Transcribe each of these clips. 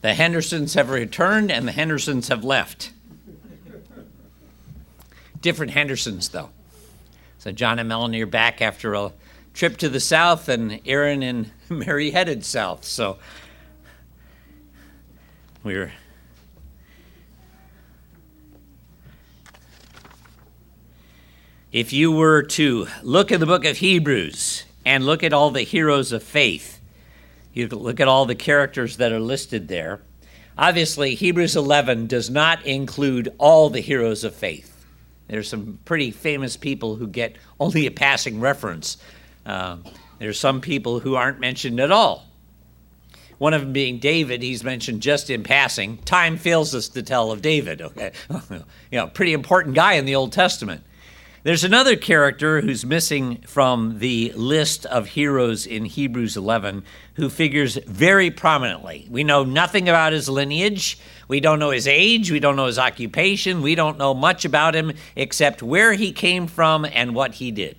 The Hendersons have returned and the Hendersons have left. Different Hendersons, though. So John and Melanie are back after a trip to the south, and Aaron and Mary headed south. So if you were to look at the book of Hebrews and look at all the heroes of faith, you look at all the characters that are listed there. Obviously, Hebrews 11 does not include all the heroes of faith. There's some pretty famous people who get only a passing reference. There's some people who aren't mentioned at all. One of them being David. He's mentioned just in passing. Time fails us to tell of David. Okay, pretty important guy in the Old Testament. There's another character who's missing from the list of heroes in Hebrews 11 who figures very prominently. We know nothing about his lineage. We don't know his age. We don't know his occupation. We don't know much about him except where he came from and what he did.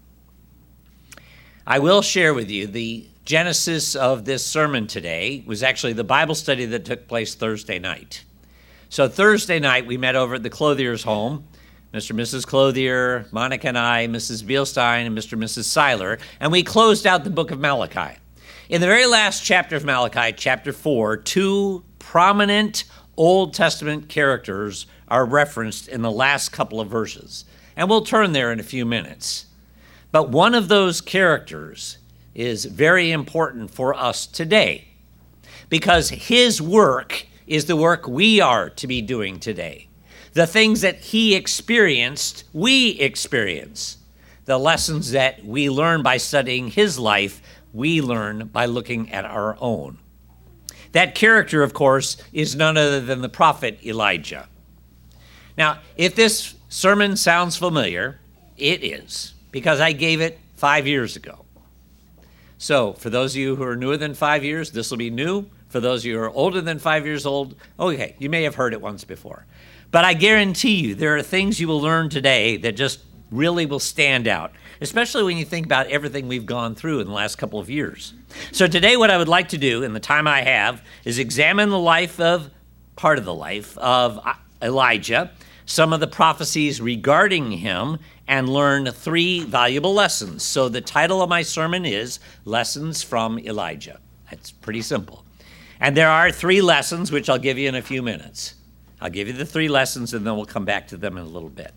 I will share with you the genesis of this sermon today was actually the Bible study that took place Thursday night. So Thursday night we met over at the Clothier's home. Mr. and Mrs. Clothier, Monica and I, Mrs. Bielstein, and Mr. and Mrs. Seiler, and we closed out the book of Malachi. In the very last chapter of Malachi, chapter 4, two prominent Old Testament characters are referenced in the last couple of verses, and we'll turn there in a few minutes. But one of those characters is very important for us today because his work is the work we are to be doing today. The things that he experienced, we experience. The lessons that we learn by studying his life, we learn by looking at our own. That character, of course, is none other than the prophet Elijah. Now, if this sermon sounds familiar, it is, because I gave it 5 years ago. So, for those of you who are newer than 5 years, this will be new. For those of you who are older than 5 years old, okay, you may have heard it once before. But I guarantee you there are things you will learn today that just really will stand out, especially when you think about everything we've gone through in the last couple of years. So today what I would like to do in the time I have is examine part of the life of Elijah, some of the prophecies regarding him, and learn 3 valuable lessons. So the title of my sermon is Lessons from Elijah. That's pretty simple. And there are 3 lessons, which I'll give you in a few minutes. I'll give you the 3 lessons, and then we'll come back to them in a little bit.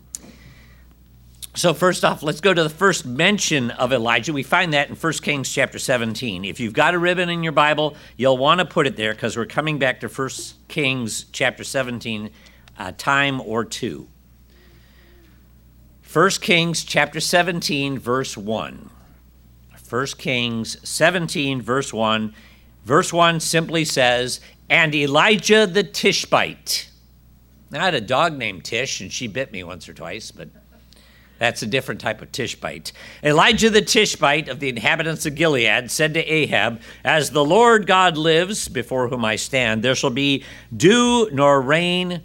So first off, let's go to the first mention of Elijah. We find that in 1 Kings chapter 17. If you've got a ribbon in your Bible, you'll want to put it there because we're coming back to 1 Kings chapter 17 time or two. 1 Kings chapter 17, verse 1. 1 Kings 17, verse 1. Verse 1 simply says, "And Elijah the Tishbite." Now, I had a dog named Tish, and she bit me once or twice, but that's a different type of Tishbite. "Elijah the Tishbite of the inhabitants of Gilead said to Ahab, As the Lord God lives, before whom I stand, there shall not be dew nor rain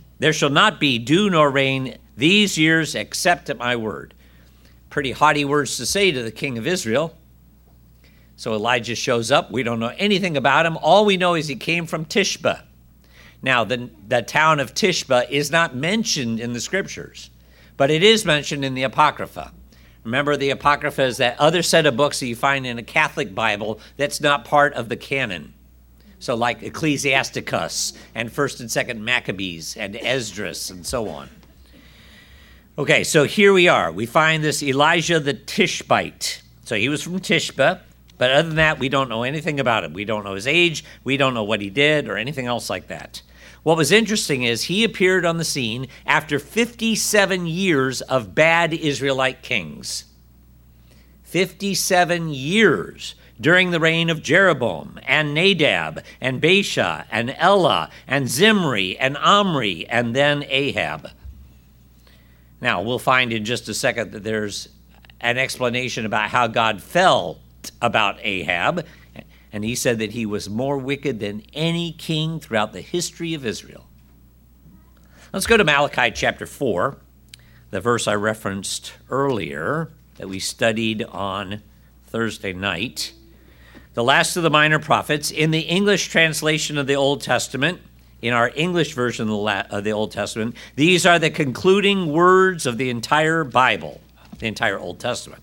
these years except at my word." Pretty haughty words to say to the king of Israel. So Elijah shows up. We don't know anything about him. All we know is he came from Tishba. Now, the town of Tishba is not mentioned in the scriptures, but it is mentioned in the Apocrypha. Remember, the Apocrypha is that other set of books that you find in a Catholic Bible that's not part of the canon. So like Ecclesiasticus and 1st and 2nd Maccabees and Esdras and so on. Okay, so here we are. We find this Elijah the Tishbite. So he was from Tishba. But other than that, we don't know anything about him. We don't know his age. We don't know what he did or anything else like that. What was interesting is he appeared on the scene after 57 years of bad Israelite kings. 57 years during the reign of Jeroboam and Nadab and Baasha and Elah and Zimri and Omri and then Ahab. Now, we'll find in just a second that there's an explanation about how God felt about Ahab, and he said that he was more wicked than any king throughout the history of Israel. Let's go to Malachi chapter 4, the verse I referenced earlier that we studied on Thursday night. The last of the minor prophets. In the English translation of the Old Testament, in our English version of the Old Testament, these are the concluding words of the entire Bible, the entire Old Testament.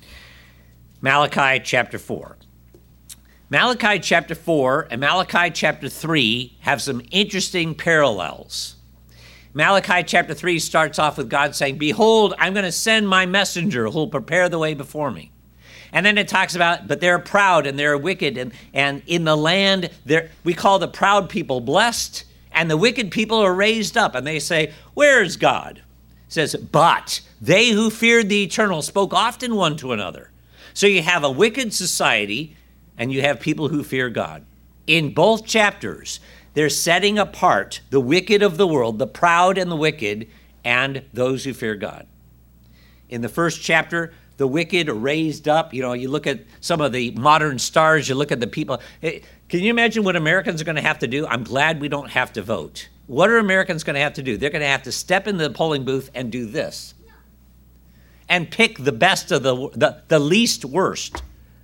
Malachi chapter 4. Malachi chapter 4 and Malachi chapter 3 have some interesting parallels. Malachi chapter 3 starts off with God saying, "Behold, I'm going to send my messenger who will prepare the way before me." And then it talks about, but they're proud and they're wicked, and in the land, we call the proud people blessed, and the wicked people are raised up, and they say, "Where's God?" It says, "But they who feared the eternal spoke often one to another." So you have a wicked society, and you have people who fear God. In both chapters, they're setting apart the wicked of the world, the proud and the wicked, and those who fear God. In the first chapter, the wicked are raised up. You look at some of the modern stars, you look at the people. Can you imagine what Americans are going to have to do? I'm glad we don't have to vote. What are Americans going to have to do? They're going to have to step into the polling booth and do this. And pick the best of the least worst.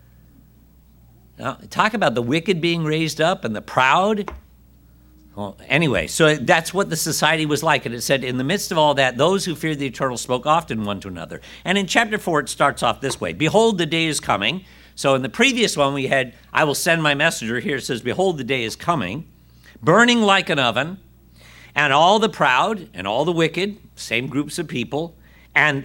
Now, talk about the wicked being raised up and the proud. Well, anyway, so that's what the society was like. And it said, in the midst of all that, those who feared the eternal spoke often one to another. And in chapter 4, it starts off this way. "Behold, the day is coming." So in the previous one, we had, "I will send my messenger." Here it says, "Behold, the day is coming, burning like an oven, and all the proud and all the wicked," same groups of people, and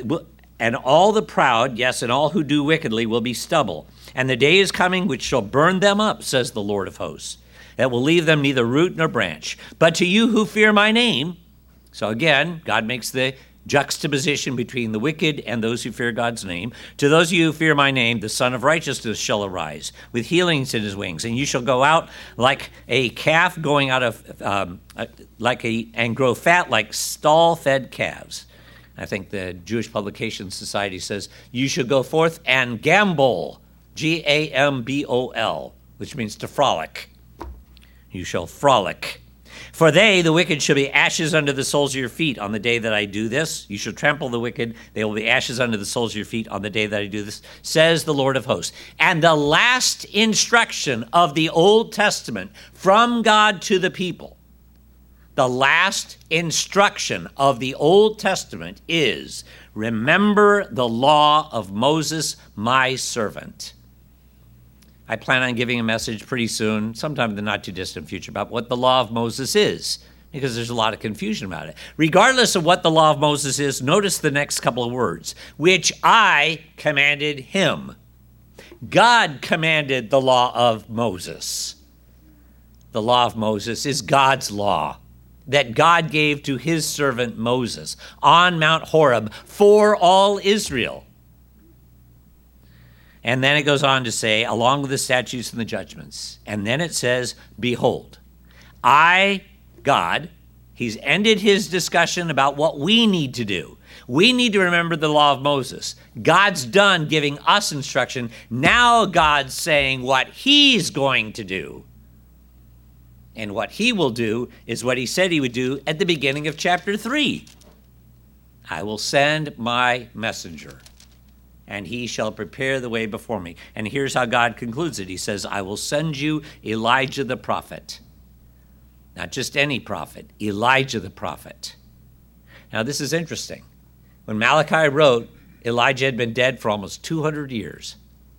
all the proud, yes, and all who do wickedly will be stubble. "And the day is coming which shall burn them up, says the Lord of hosts, that will leave them neither root nor branch. But to you who fear my name," so again, God makes the juxtaposition between the wicked and those who fear God's name. "To those of you who fear my name, the Son of Righteousness shall arise with healings in his wings, and you shall go out like a calf going out of, and grow fat like stall-fed calves." I think the Jewish Publication Society says, "You shall go forth and gambol," Gambol, which means to frolic. You shall frolic. "For they, the wicked, shall be ashes under the soles of your feet on the day that I do this. You shall trample the wicked. They will be ashes under the soles of your feet on the day that I do this, says the Lord of hosts." And the last instruction of the Old Testament from God to the people, the last instruction of the Old Testament is, "Remember the law of Moses, my servant." I plan on giving a message pretty soon, sometime in the not too distant future, about what the law of Moses is, because there's a lot of confusion about it. Regardless of what the law of Moses is, notice the next couple of words, "which I commanded him." God commanded the law of Moses. The law of Moses is God's law that God gave to his servant Moses on Mount Horeb for all Israel. And then it goes on to say, along with the statutes and the judgments. And then it says, "Behold, God," he's ended his discussion about what we need to do. We need to remember the law of Moses. God's done giving us instruction. Now God's saying what he's going to do. And what he will do is what he said he would do at the beginning of chapter 3. "I will send my messenger, and he shall prepare the way before me." And here's how God concludes it. He says, "I will send you Elijah the prophet." Not just any prophet, Elijah the prophet. Now this is interesting. When Malachi wrote, Elijah had been dead for almost 200 years.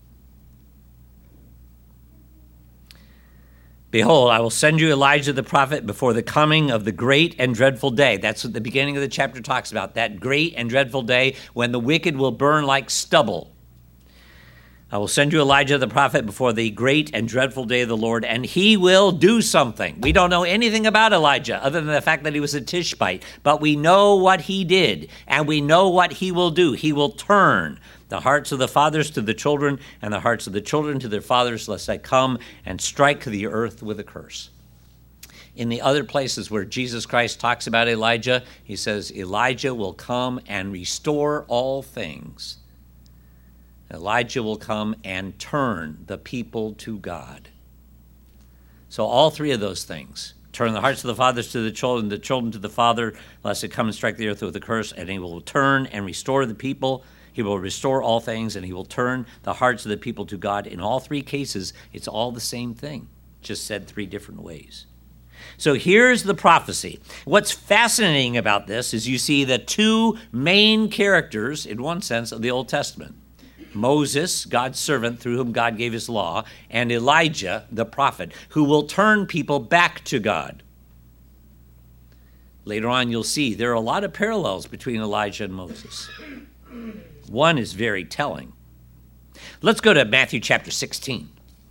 "Behold, I will send you Elijah the prophet before the coming of the great and dreadful day." That's what the beginning of the chapter talks about, that great and dreadful day when the wicked will burn like stubble. "I will send you Elijah the prophet before the great and dreadful day of the Lord, and he will do something." We don't know anything about Elijah other than the fact that he was a Tishbite, but we know what he did, and we know what he will do. He will turn the hearts of the fathers to the children, and the hearts of the children to their fathers, lest I come and strike the earth with a curse. In the other places where Jesus Christ talks about Elijah, he says, Elijah will come and restore all things. Elijah will come and turn the people to God. So all three of those things, turn the hearts of the fathers to the children to the father, lest it come and strike the earth with a curse, and he will turn and restore the people. He will restore all things, and he will turn the hearts of the people to God. In all three cases, it's all the same thing, just said three different ways. So here's the prophecy. What's fascinating about this is you see the two main characters, in one sense, of the Old Testament. Moses, God's servant through whom God gave his law, and Elijah, the prophet, who will turn people back to God. Later on, you'll see there are a lot of parallels between Elijah and Moses. One is very telling. Let's go to Matthew chapter 16.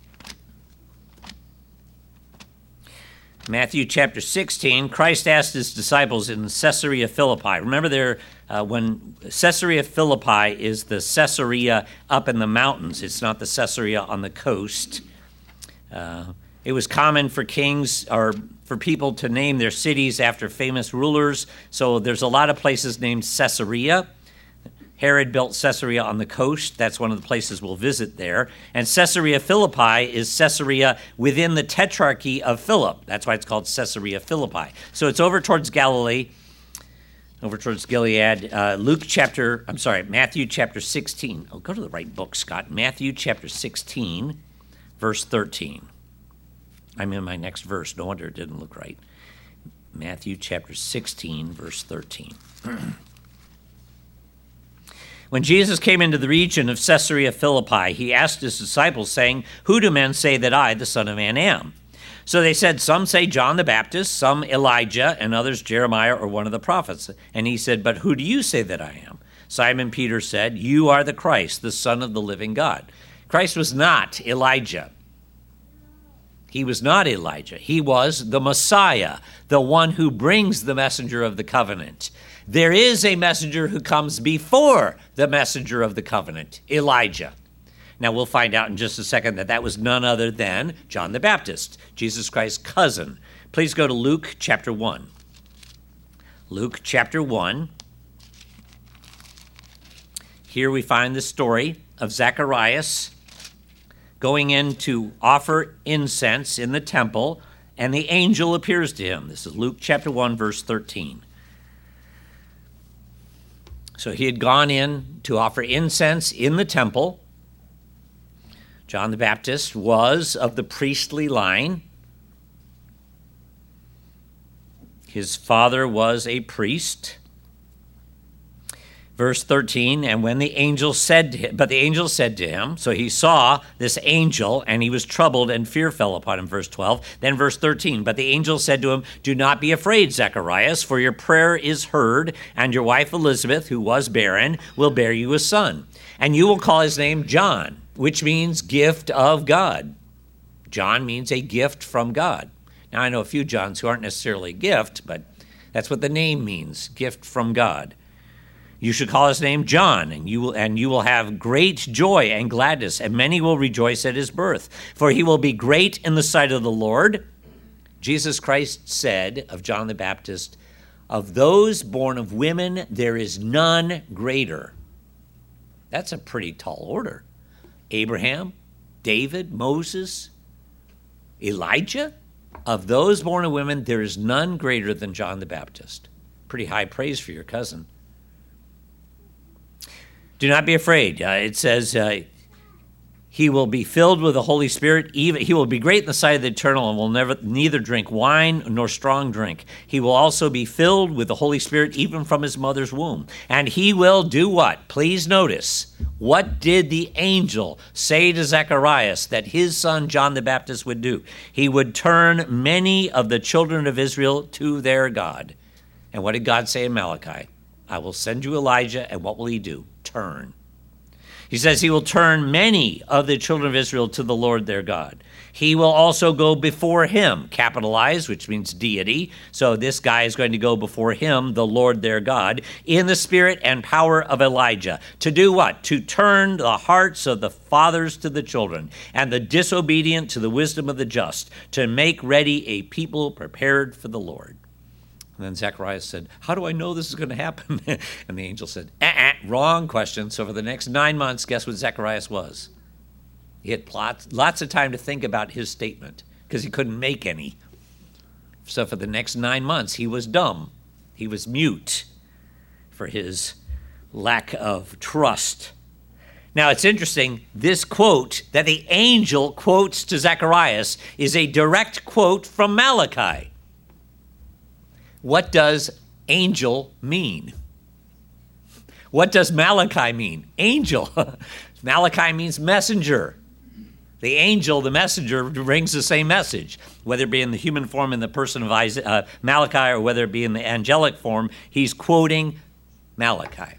Matthew chapter 16, Christ asked his disciples in Caesarea Philippi. Remember when Caesarea Philippi is the Caesarea up in the mountains. It's not the Caesarea on the coast. It was common for kings or for people to name their cities after famous rulers. So there's a lot of places named Caesarea. Herod built Caesarea on the coast. That's one of the places we'll visit there. And Caesarea Philippi is Caesarea within the tetrarchy of Philip. That's why it's called Caesarea Philippi. So it's over towards Galilee, over towards Gilead. Matthew chapter 16. Oh, go to the right book, Scott. Matthew chapter 16, verse 13. I'm in my next verse. No wonder it didn't look right. Matthew chapter 16, verse 13. When Jesus came into the region of Caesarea Philippi, he asked his disciples, saying, "Who do men say that I, the Son of Man, am?" So they said, "Some say John the Baptist, some Elijah, and others Jeremiah or one of the prophets." And he said, "But who do you say that I am?" Simon Peter said, "You are the Christ, the Son of the living God." Christ was not Elijah. He was not Elijah. He was the Messiah, the one who brings the messenger of the covenant. There is a messenger who comes before the messenger of the covenant, Elijah. Now, we'll find out in just a second that was none other than John the Baptist, Jesus Christ's cousin. Please go to Luke chapter 1. Luke chapter 1. Here we find the story of Zacharias going in to offer incense in the temple, and the angel appears to him. This is Luke chapter 1, verse 13. So he had gone in to offer incense in the temple. John the Baptist was of the priestly line. His father was a priest. Verse 13, and when the angel said to him, so he saw this angel, and he was troubled, and fear fell upon him, verse 12. Then verse 13, but the angel said to him, "Do not be afraid, Zacharias, for your prayer is heard, and your wife Elizabeth, who was barren, will bear you a son. And you will call his name John, which means gift of God." John means a gift from God. Now, I know a few Johns who aren't necessarily a gift, but that's what the name means, gift from God. "You should call his name John, and you will have great joy and gladness, and many will rejoice at his birth. For he will be great in the sight of the Lord." Jesus Christ said of John the Baptist, "Of those born of women, there is none greater." That's a pretty tall order. Abraham, David, Moses, Elijah. Of those born of women, there is none greater than John the Baptist. Pretty high praise for your cousin. Do not be afraid. It says he will be filled with the Holy Spirit. He will be great in the sight of the Eternal and will neither drink wine nor strong drink. He will also be filled with the Holy Spirit even from his mother's womb. And he will do what? Please notice. What did the angel say to Zacharias that his son John the Baptist would do? He would turn many of the children of Israel to their God. And what did God say in Malachi? "I will send you Elijah," and what will he do? Turn. He says he will turn many of the children of Israel to the Lord their God. He will also go before him, capitalized, which means deity. So this guy is going to go before him, the Lord their God, in the spirit and power of Elijah. To do what? To turn the hearts of the fathers to the children, and the disobedient to the wisdom of the just, to make ready a people prepared for the Lord. And then Zacharias said, "How do I know this is going to happen?" And the angel said, wrong question. So for the next 9 months, guess what Zacharias was? He had lots of time to think about his statement because he couldn't make any. So for the next 9 months, he was dumb. He was mute for his lack of trust. Now, it's interesting, this quote that the angel quotes to Zacharias is a direct quote from Malachi. What does angel mean? What does Malachi mean? Angel. Malachi means messenger. The angel, the messenger, brings the same message, whether it be in the human form in the person of Malachi or whether it be in the angelic form. He's quoting Malachi.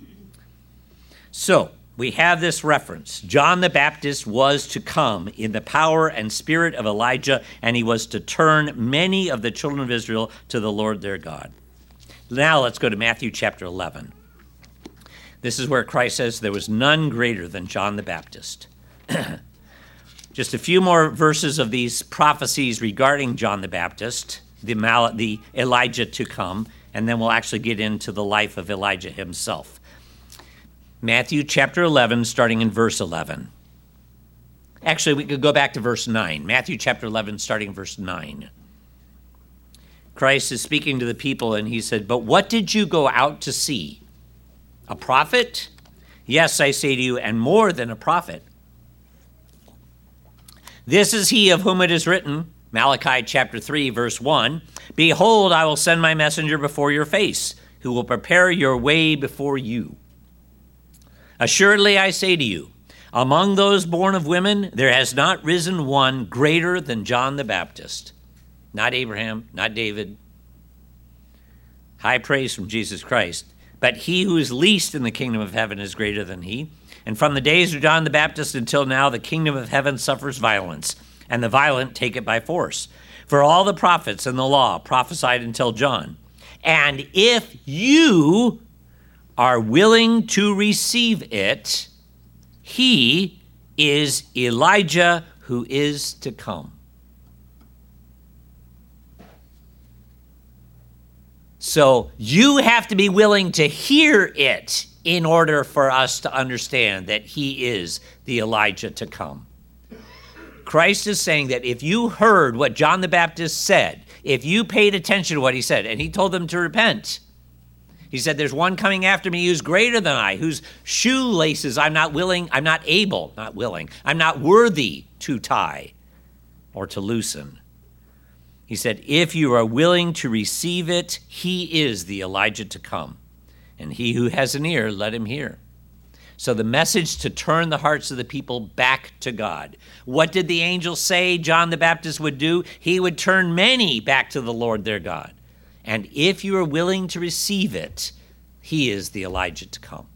So, we have this reference. John the Baptist was to come in the power and spirit of Elijah, and he was to turn many of the children of Israel to the Lord their God. Now let's go to Matthew chapter 11. This is where Christ says there was none greater than John the Baptist. Just a few more verses of these prophecies regarding John the Baptist, the Elijah to come, and then we'll actually get into the life of Elijah himself. Matthew chapter 11, starting in verse 11. Actually, we could go back to verse 9. Matthew chapter 11, starting in verse 9. Christ is speaking to the people, and he said, "But what did you go out to see? A prophet? Yes, I say to you, and more than a prophet. This is he of whom it is written," Malachi chapter 3, verse 1, "Behold, I will send my messenger before your face, who will prepare your way before you. Assuredly, I say to you, among those born of women, there has not risen one greater than John the Baptist." Not Abraham, not David. High praise from Jesus Christ. "But he who is least in the kingdom of heaven is greater than he. And from the days of John the Baptist until now, the kingdom of heaven suffers violence, and the violent take it by force. For all the prophets and the law prophesied until John. And if you are willing to receive it, he is Elijah who is to come." So you have to be willing to hear it in order for us to understand that he is the Elijah to come. Christ is saying that if you heard what John the Baptist said, if you paid attention to what he said, and he told them to repent, he said, "There's one coming after me who's greater than I, whose shoelaces I'm not worthy to tie or to loosen." He said, if you are willing to receive it, he is the Elijah to come. And he who has an ear, let him hear. So the message to turn the hearts of the people back to God. What did the angel say John the Baptist would do? He would turn many back to the Lord their God. And if you are willing to receive it, he is the Elijah to come.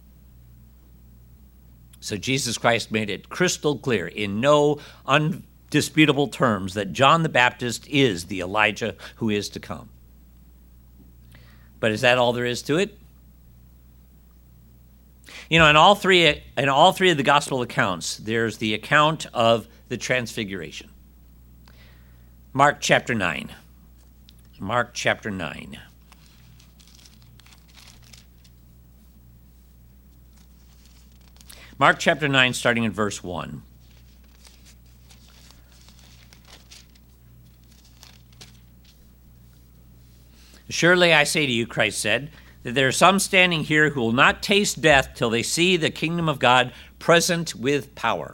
So Jesus Christ made it crystal clear in no undisputable terms that John the Baptist is the Elijah who is to come. But is that all there is to it? You know, in all three of the gospel accounts, there's the account of the transfiguration. Mark chapter 9. Mark chapter 9. Mark chapter 9, starting in verse 1. "Surely I say to you," Christ said, "that there are some standing here who will not taste death till they see the kingdom of God present with power."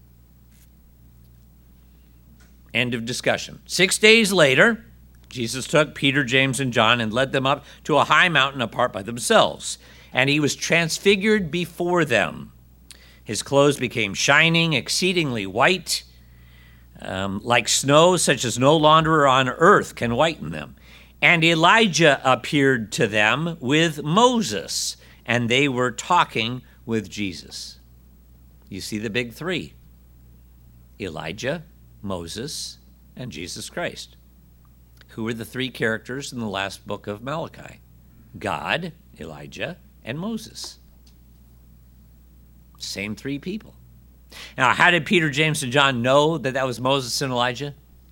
End of discussion. 6 days later, Jesus took Peter, James, and John and led them up to a high mountain apart by themselves, and he was transfigured before them. His clothes became shining, exceedingly white, like snow, such as no launderer on earth can whiten them. And Elijah appeared to them with Moses, and they were talking with Jesus. You see the big three: Elijah, Moses, and Jesus Christ. Who are the three characters in the last book of Malachi? God, Elijah, and Moses. Same three people. Now, how did Peter, James, and John know that that was Moses and Elijah?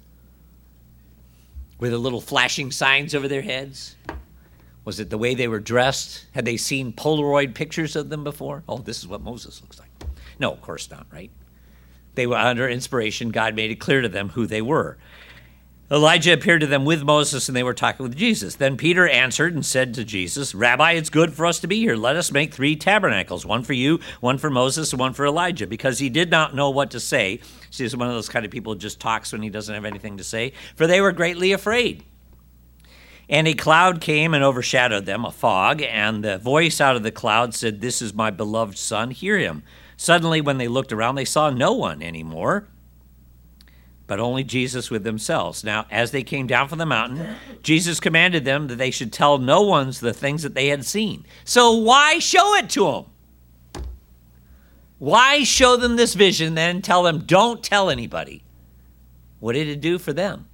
Were there little flashing signs over their heads? Was it the way they were dressed? Had they seen Polaroid pictures of them before? Oh, this is what Moses looks like. No, of course not, right? They were under inspiration. God made it clear to them who they were. Elijah appeared to them with Moses, and they were talking with Jesus. Then Peter answered and said to Jesus, Rabbi, it's good for us to be here. Let us make 3 tabernacles, one for you, one for Moses, and one for Elijah, because he did not know what to say. See, he's one of those kind of people who just talks when he doesn't have anything to say, for they were greatly afraid. And a cloud came and overshadowed them, a fog, and the voice out of the cloud said, This is my beloved Son, hear him. Suddenly, when they looked around, they saw no one anymore, but only Jesus with themselves. Now, as they came down from the mountain, Jesus commanded them that they should tell no one the things that they had seen. So why show it to them? Why show them this vision, then tell them, don't tell anybody? What did it do for them?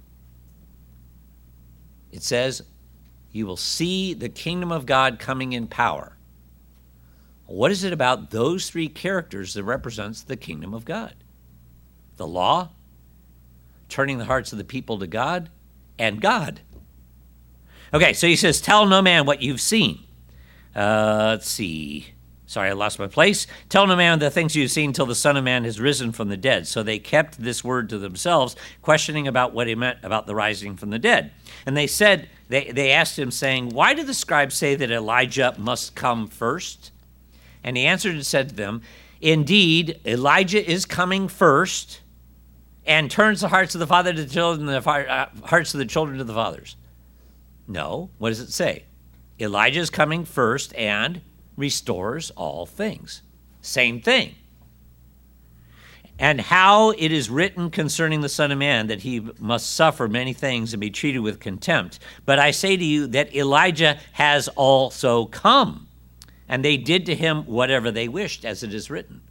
It says, you will see the kingdom of God coming in power. What is it about those 3 characters that represents the kingdom of God? The law, turning the hearts of the people to God, and God. Okay, so he says, tell no man what you've seen. Let's see. Sorry, I lost my place. Tell no man the things you've seen till the Son of Man has risen from the dead. So they kept this word to themselves, questioning about what he meant about the rising from the dead. And they said, they asked him, saying, Why do the scribes say that Elijah must come first? And he answered and said to them, Indeed, Elijah is coming first, and turns the hearts of the father to the children, and the hearts of the children to the fathers. No, what does it say? Elijah is coming first and restores all things. Same thing. And how it is written concerning the Son of Man that he must suffer many things and be treated with contempt. But I say to you that Elijah has also come, and they did to him whatever they wished, as it is written.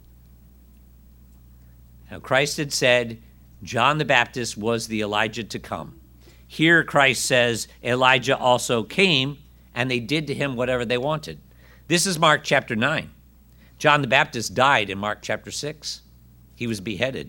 Now Christ had said, John the Baptist was the Elijah to come. Here Christ says Elijah also came, and they did to him whatever they wanted. This is Mark chapter 9. John the Baptist died in Mark chapter 6. He was beheaded.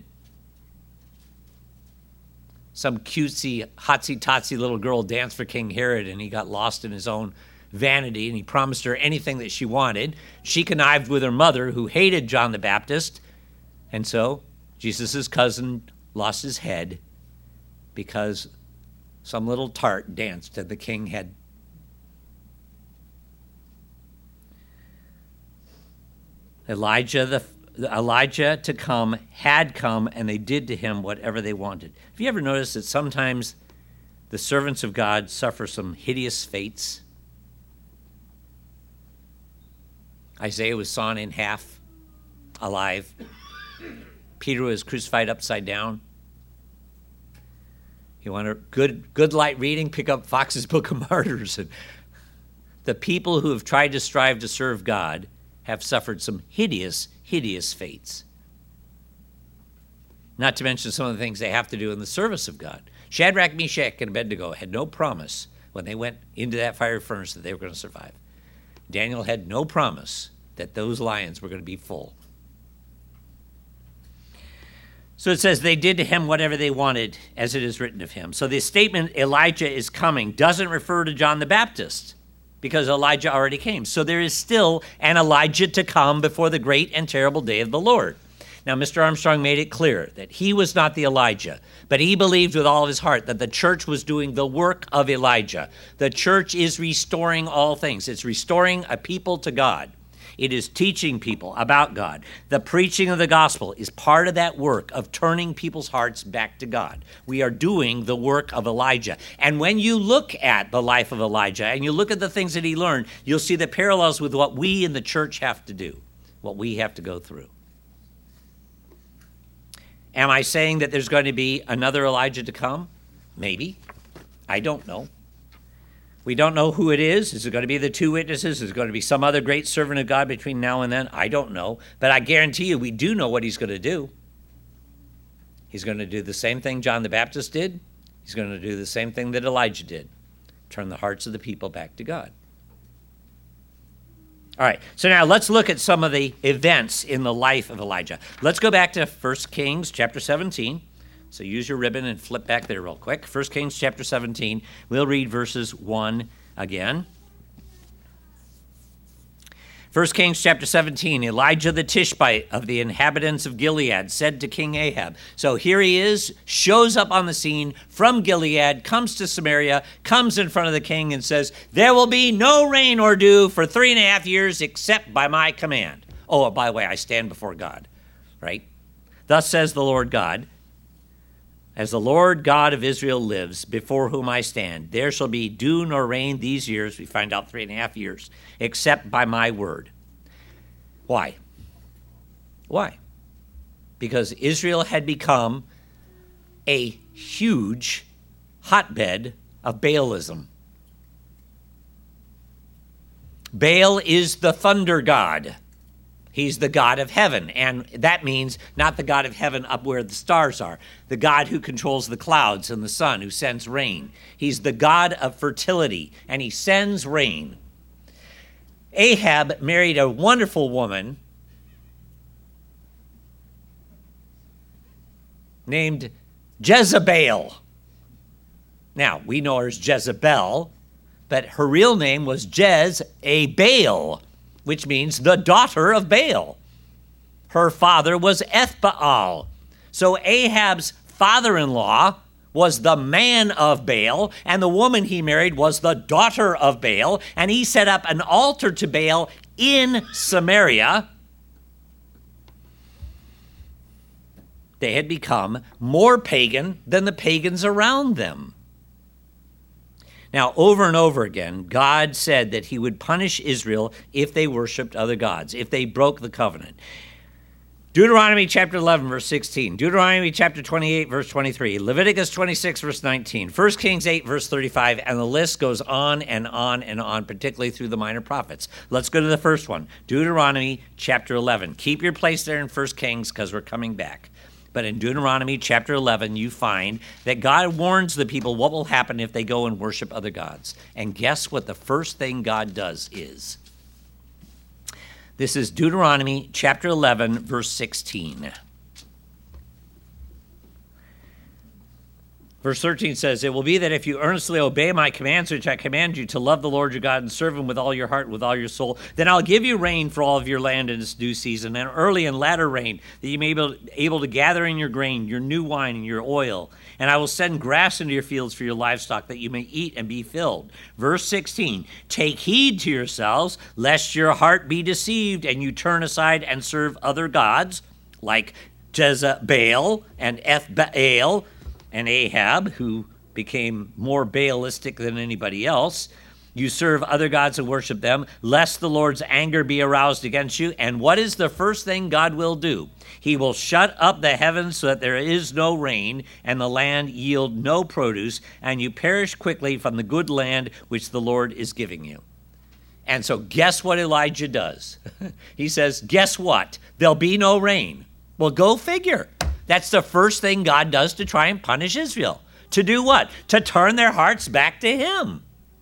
Some cutesy, hotsy-totsy little girl danced for King Herod, and he got lost in his own vanity, and he promised her anything that she wanted. She connived with her mother, who hated John the Baptist, and so Jesus' cousin lost his head because some little tart danced and the king had. Elijah to come had come, and they did to him whatever they wanted. Have you ever noticed that sometimes the servants of God suffer some hideous fates? Isaiah was sawn in half, alive. Peter was crucified upside down. You want a good light reading? Pick up Fox's Book of Martyrs. And the people who have tried to strive to serve God have suffered some hideous, hideous fates. Not to mention some of the things they have to do in the service of God. Shadrach, Meshach, and Abednego had no promise when they went into that fiery furnace that they were going to survive. Daniel had no promise that those lions were going to be full. So it says they did to him whatever they wanted, as it is written of him. So the statement Elijah is coming doesn't refer to John the Baptist, because Elijah already came. So there is still an Elijah to come before the great and terrible day of the Lord. Now, Mr. Armstrong made it clear that he was not the Elijah, but he believed with all of his heart that the church was doing the work of Elijah. The church is restoring all things. It's restoring a people to God. It is teaching people about God. The preaching of the gospel is part of that work of turning people's hearts back to God. We are doing the work of Elijah. And when you look at the life of Elijah and you look at the things that he learned, you'll see the parallels with what we in the church have to do, what we have to go through. Am I saying that there's going to be another Elijah to come? Maybe. I don't know. We don't know who it is. Is it going to be the 2 witnesses? Is it going to be some other great servant of God between now and then? I don't know. But I guarantee you we do know what he's going to do. He's going to do the same thing John the Baptist did. He's going to do the same thing that Elijah did. Turn the hearts of the people back to God. All right, so now let's look at some of the events in the life of Elijah. Let's go back to 1 Kings chapter 17. So use your ribbon and flip back there real quick. 1 Kings chapter 17. We'll read verses 1 again. 1 Kings chapter 17, Elijah the Tishbite of the inhabitants of Gilead said to King Ahab. So here he is, shows up on the scene from Gilead, comes to Samaria, comes in front of the king and says, there will be no rain or dew for 3.5 years except by my command. Oh, by the way, I stand before God, right? Thus says the Lord God, as the Lord God of Israel lives, before whom I stand, there shall be dew nor rain these years, we find out 3.5 years, except by my word. Why? Why? Because Israel had become a huge hotbed of Baalism. Baal is the thunder god. He's the God of heaven, and that means not the God of heaven up where the stars are, the God who controls the clouds and the sun, who sends rain. He's the God of fertility, and he sends rain. Ahab married a wonderful woman named Jezebel. Now, we know her as Jezebel, but her real name was Jezebel, which means the daughter of Baal. Her father was Ethbaal. So Ahab's father-in-law was the man of Baal, and the woman he married was the daughter of Baal, and he set up an altar to Baal in Samaria. They had become more pagan than the pagans around them. Now, over and over again, God said that he would punish Israel if they worshiped other gods, if they broke the covenant. Deuteronomy chapter 11, verse 16. Deuteronomy chapter 28, verse 23. Leviticus 26, verse 19. 1 Kings 8, verse 35. And the list goes on and on and on, particularly through the minor prophets. Let's go to the first one. Deuteronomy chapter 11. Keep your place there in 1 Kings because we're coming back. But in Deuteronomy chapter 11, you find that God warns the people what will happen if they go and worship other gods. And guess what the first thing God does is? This is Deuteronomy chapter 11, verse 16. Verse 13 says, it will be that if you earnestly obey my commands, which I command you to love the Lord your God and serve him with all your heart, with all your soul, then I'll give you rain for all of your land in its due season, and early and latter rain, that you may be able to gather in your grain, your new wine, and your oil. And I will send grass into your fields for your livestock, that you may eat and be filled. Verse 16, take heed to yourselves, lest your heart be deceived, and you turn aside and serve other gods, like Jezebel and Ethbaal, and Ahab, who became more Baalistic than anybody else. You serve other gods and worship them, lest the Lord's anger be aroused against you. And what is the first thing God will do? He will shut up the heavens so that there is no rain, and the land yield no produce, and you perish quickly from the good land which the Lord is giving you. And so guess what Elijah does? He says, guess what? There'll be no rain. Well, go figure. That's the first thing God does to try and punish Israel. To do what? To turn their hearts back to him.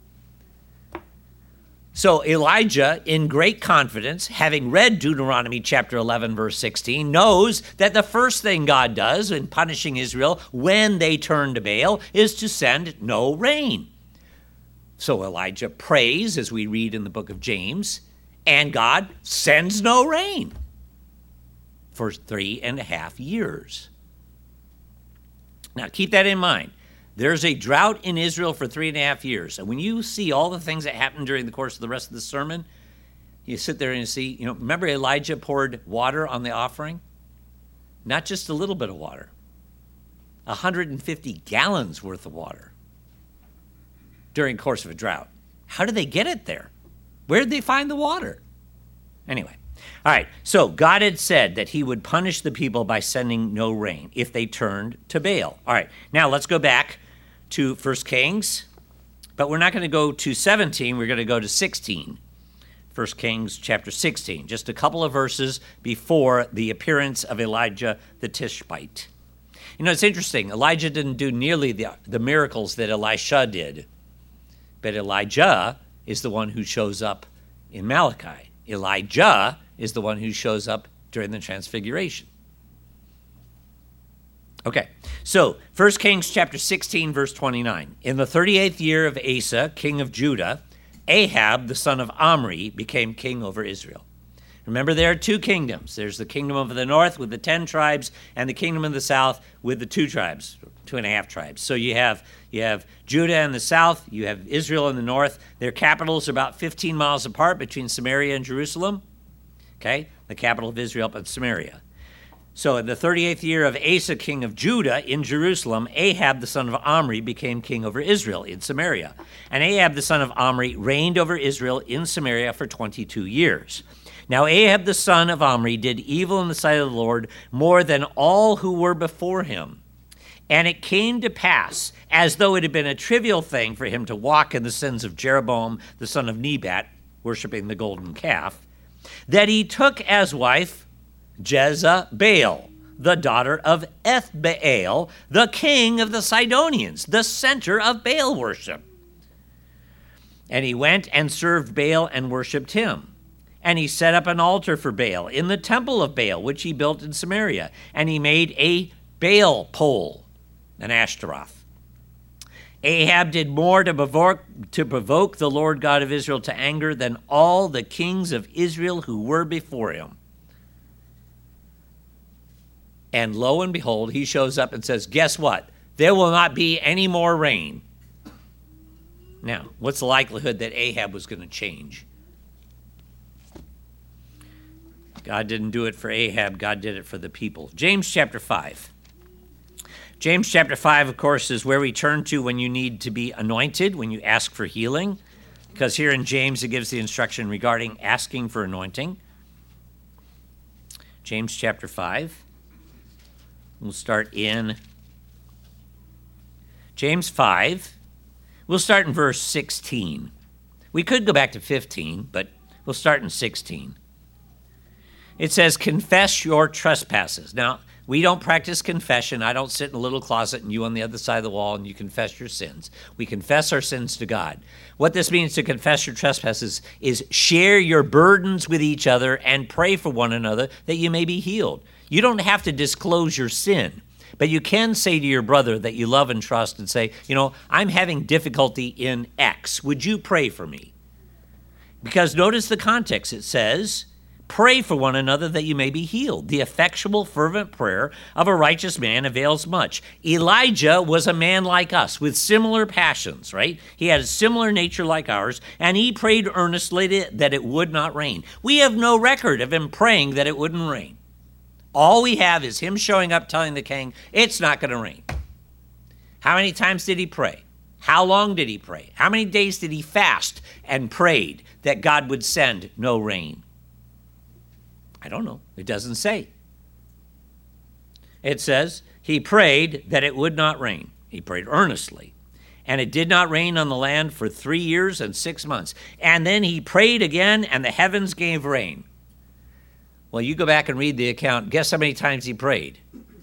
So Elijah, in great confidence, having read Deuteronomy chapter 11, verse 16, knows that the first thing God does in punishing Israel when they turn to Baal is to send no rain. So Elijah prays, as we read in the book of James, and God sends no rain for 3.5 years. Now, keep that in mind. There's a drought in Israel for 3.5 years. And when you see all the things that happened during the course of the rest of the sermon, you sit there and you see, remember Elijah poured water on the offering? Not just a little bit of water. 150 gallons worth of water during the course of a drought. How did they get it there? Where did they find the water? Anyway. All right, so God had said that he would punish the people by sending no rain if they turned to Baal. All right, now let's go back to 1 Kings, but we're not going to go to 17, we're going to go to 16. 1 Kings chapter 16, just a couple of verses before the appearance of Elijah the Tishbite. It's interesting, Elijah didn't do nearly the miracles that Elisha did, but Elijah is the one who shows up in Malachi. Elijah is the one who shows up during the Transfiguration. Okay, so 1 Kings chapter 16, verse 29. In the 38th year of Asa, king of Judah, Ahab, the son of Omri, became king over Israel. Remember, there are two kingdoms. There's the kingdom of the north with the 10 tribes, and the kingdom of the south with the 2 tribes, 2.5 tribes. So you have Judah in the south, you have Israel in the north. Their capitals are about 15 miles apart between Samaria and Jerusalem. Okay, the capital of Israel up in Samaria. So in the 38th year of Asa, king of Judah, in Jerusalem, Ahab, the son of Omri, became king over Israel in Samaria. And Ahab, the son of Omri, reigned over Israel in Samaria for 22 years. Now Ahab, the son of Omri, did evil in the sight of the Lord more than all who were before him. And it came to pass, as though it had been a trivial thing for him to walk in the sins of Jeroboam, the son of Nebat, worshiping the golden calf, that he took as wife Jezebel, the daughter of Ethbaal, the king of the Sidonians, the center of Baal worship. And he went and served Baal and worshipped him. And he set up an altar for Baal in the temple of Baal, which he built in Samaria. And he made a Baal pole, an Ashtaroth. Ahab did more to provoke the Lord God of Israel to anger than all the kings of Israel who were before him. And lo and behold, he shows up and says, guess what? There will not be any more rain. Now, what's the likelihood that Ahab was going to change? God didn't do it for Ahab. God did it for the people. James chapter 5. James chapter 5, of course, is where we turn to when you need to be anointed, when you ask for healing. Because here in James, it gives the instruction regarding asking for anointing. James chapter 5. We'll start in James 5. We'll start in verse 16. We could go back to 15, but we'll start in 16. It says, confess your trespasses. Now, we don't practice confession. I don't sit in a little closet and you on the other side of the wall and you confess your sins. We confess our sins to God. What this means to confess your trespasses is share your burdens with each other and pray for one another that you may be healed. You don't have to disclose your sin, but you can say to your brother that you love and trust and say, I'm having difficulty in X. Would you pray for me? Because notice the context. It says, pray for one another that you may be healed. The effectual, fervent prayer of a righteous man avails much. Elijah was a man like us with similar passions, right? He had a similar nature like ours, and he prayed earnestly that it would not rain. We have no record of him praying that it wouldn't rain. All we have is him showing up telling the king, it's not going to rain. How many times did he pray? How long did he pray? How many days did he fast and prayed that God would send no rain? I don't know. It doesn't say. It says he prayed that it would not rain. He prayed earnestly. And it did not rain on the land for 3 years and 6 months. And then he prayed again, and the heavens gave rain. Well, you go back and read the account. Guess how many times he prayed?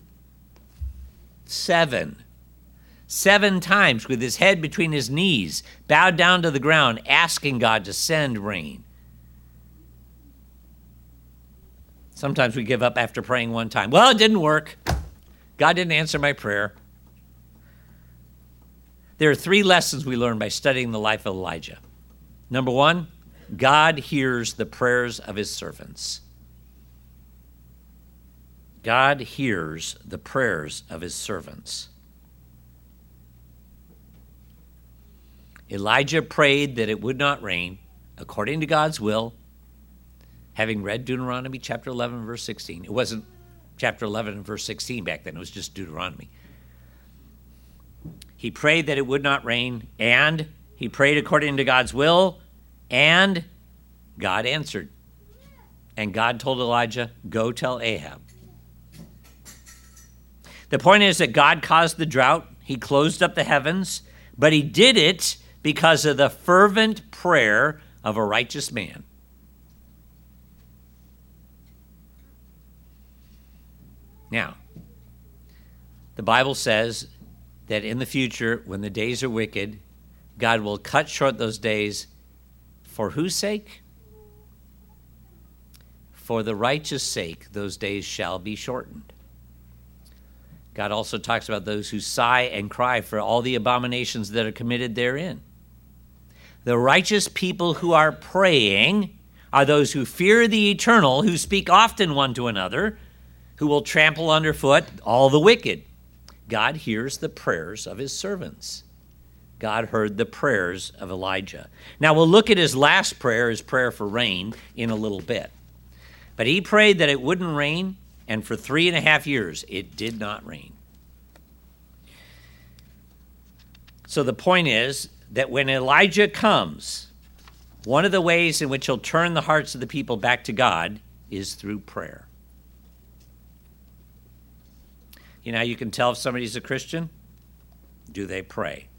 7. 7 times with his head between his knees, bowed down to the ground, asking God to send rain. Sometimes we give up after praying one time. Well, it didn't work. God didn't answer my prayer. There are 3 lessons we learn by studying the life of Elijah. Number 1, God hears the prayers of his servants. God hears the prayers of his servants. Elijah prayed that it would not rain according to God's will, having read Deuteronomy chapter 11, verse 16. It wasn't chapter 11 and verse 16 back then. It was just Deuteronomy. He prayed that it would not rain, and he prayed according to God's will, and God answered. And God told Elijah, go tell Ahab. The point is that God caused the drought. He closed up the heavens, but he did it because of the fervent prayer of a righteous man. Now, the Bible says that in the future, when the days are wicked, God will cut short those days. For whose sake? For the righteous sake, those days shall be shortened. God also talks about those who sigh and cry for all the abominations that are committed therein. The righteous people who are praying are those who fear the eternal, who speak often one to another, who will trample underfoot all the wicked. God hears the prayers of his servants. God heard the prayers of Elijah. Now we'll look at his last prayer, his prayer for rain, in a little bit. But he prayed that it wouldn't rain, and for 3.5 years it did not rain. So the point is that when Elijah comes, one of the ways in which he'll turn the hearts of the people back to God is through prayer. You know how you can tell if somebody's a Christian? Do they pray?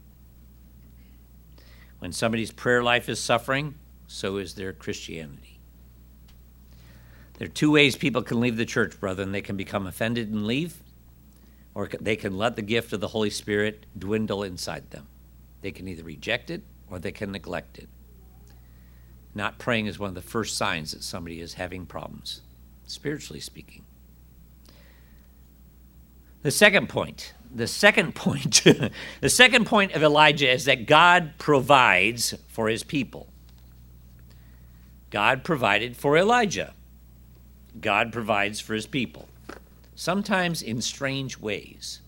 When somebody's prayer life is suffering, so is their Christianity. There are 2 ways people can leave the church, brethren. They can become offended and leave, or they can let the gift of the Holy Spirit dwindle inside them. They can either reject it or they can neglect it. Not praying is one of the first signs that somebody is having problems, spiritually speaking. The second point of Elijah is that God provides for his people. God provided for Elijah. God provides for his people, sometimes in strange ways.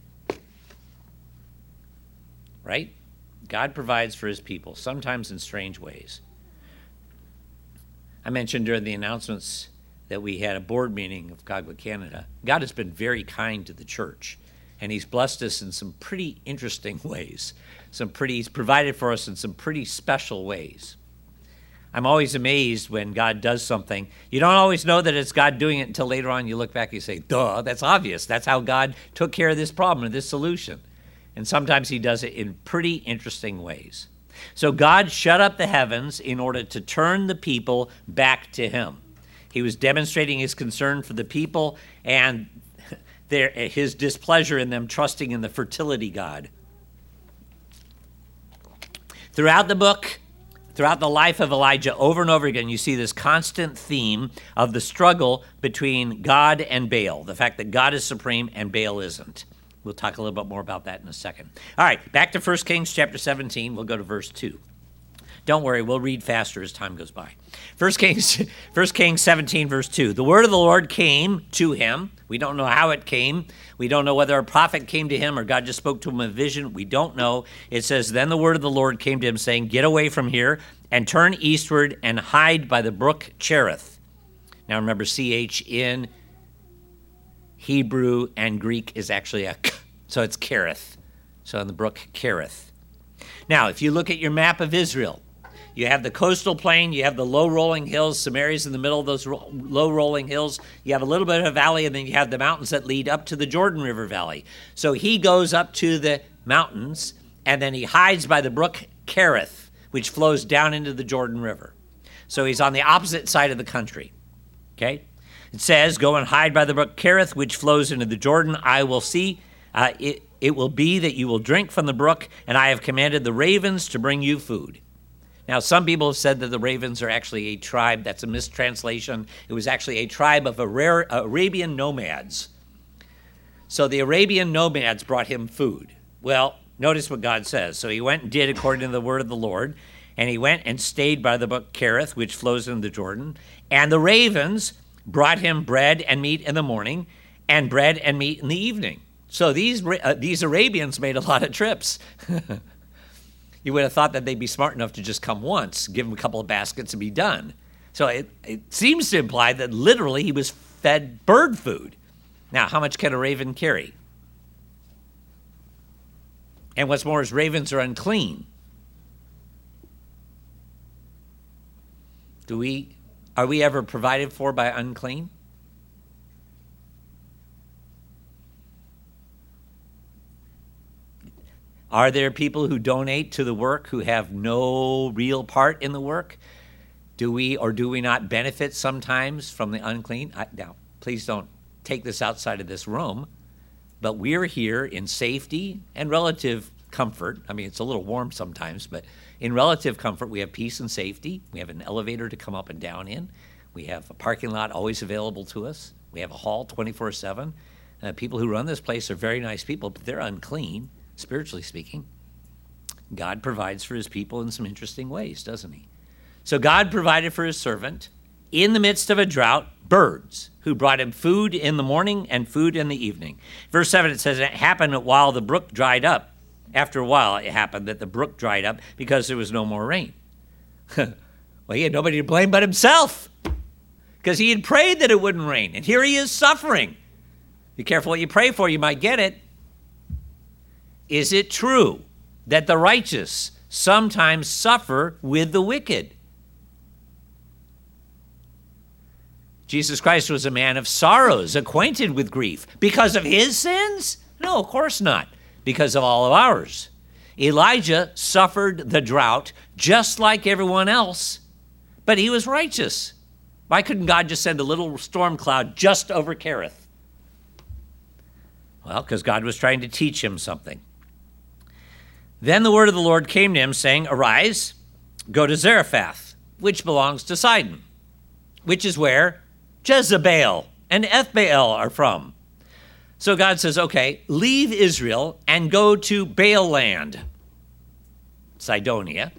Right? God provides for his people, sometimes in strange ways. I mentioned during the announcements that we had a board meeting of Cogwood Canada. God has been very kind to the church, and he's blessed us in some pretty interesting ways. He's provided for us in some pretty special ways. I'm always amazed when God does something. You don't always know that it's God doing it until later on you look back and you say, duh, that's obvious. That's how God took care of this problem or this solution. And sometimes he does it in pretty interesting ways. So God shut up the heavens in order to turn the people back to him. He was demonstrating his concern for the people and his displeasure in them trusting in the fertility God. Throughout the book, throughout the life of Elijah, over and over again, you see this constant theme of the struggle between God and Baal, the fact that God is supreme and Baal isn't. We'll talk a little bit more about that in a second. All right, back to 1 Kings chapter 17. We'll go to verse 2. Don't worry, we'll read faster as time goes by. 1 Kings 17, verse 2. The word of the Lord came to him. We don't know how it came. We don't know whether a prophet came to him or God just spoke to him in a vision. We don't know. It says, then the word of the Lord came to him, saying, get away from here and turn eastward and hide by the brook Cherith. Now remember, CH in Hebrew and Greek is actually a k, so it's Kerith. So in the brook Kerith. Now, if you look at your map of Israel, you have the coastal plain, you have the low-rolling hills. Samaria's in the middle of those low-rolling hills. You have a little bit of a valley, and then you have the mountains that lead up to the Jordan River Valley. So he goes up to the mountains, and then he hides by the brook Kerith, which flows down into the Jordan River. So he's on the opposite side of the country. Okay? It says, go and hide by the brook Kerith, which flows into the Jordan. I will see. It will be that you will drink from the brook, and I have commanded the ravens to bring you food. Now, some people have said that the ravens are actually a tribe. That's a mistranslation. It was actually a tribe of Arabian nomads. So the Arabian nomads brought him food. Well, notice what God says. So he went and did according to the word of the Lord, and he went and stayed by the brook Kerith, which flows into the Jordan. And the ravens brought him bread and meat in the morning, and bread and meat in the evening. So these Arabians made a lot of trips. You would have thought that they'd be smart enough to just come once, give him a couple of baskets, and be done. So it seems to imply that literally he was fed bird food. Now, how much can a raven carry? And what's more is ravens are unclean. Are we ever provided for by unclean? Are there people who donate to the work who have no real part in the work? Do we or do we not benefit sometimes from the unclean? Now, please don't take this outside of this room, but we're here in safety and relative comfort. I mean, it's a little warm sometimes, but in relative comfort, we have peace and safety. We have an elevator to come up and down in. We have a parking lot always available to us. We have a hall 24/7. People who run this place are very nice people, but they're unclean, spiritually speaking. God provides for his people in some interesting ways, doesn't he? So God provided for his servant in the midst of a drought, birds, who brought him food in the morning and food in the evening. Verse 7, it says, it happened while the brook dried up. After a while, it happened that the brook dried up because there was no more rain. Well, he had nobody to blame but himself, because he had prayed that it wouldn't rain. And here he is suffering. Be careful what you pray for, you might get it. Is it true that the righteous sometimes suffer with the wicked? Jesus Christ was a man of sorrows, acquainted with grief. Because of his sins? No, of course not. Because of all of ours. Elijah suffered the drought just like everyone else, but he was righteous. Why couldn't God just send a little storm cloud just over Kerith? Well, because God was trying to teach him something. Then the word of the Lord came to him, saying, arise, go to Zarephath, which belongs to Sidon, which is where Jezebel and Ethbaal are from. So God says, okay, leave Israel and go to Baal land, Sidonia.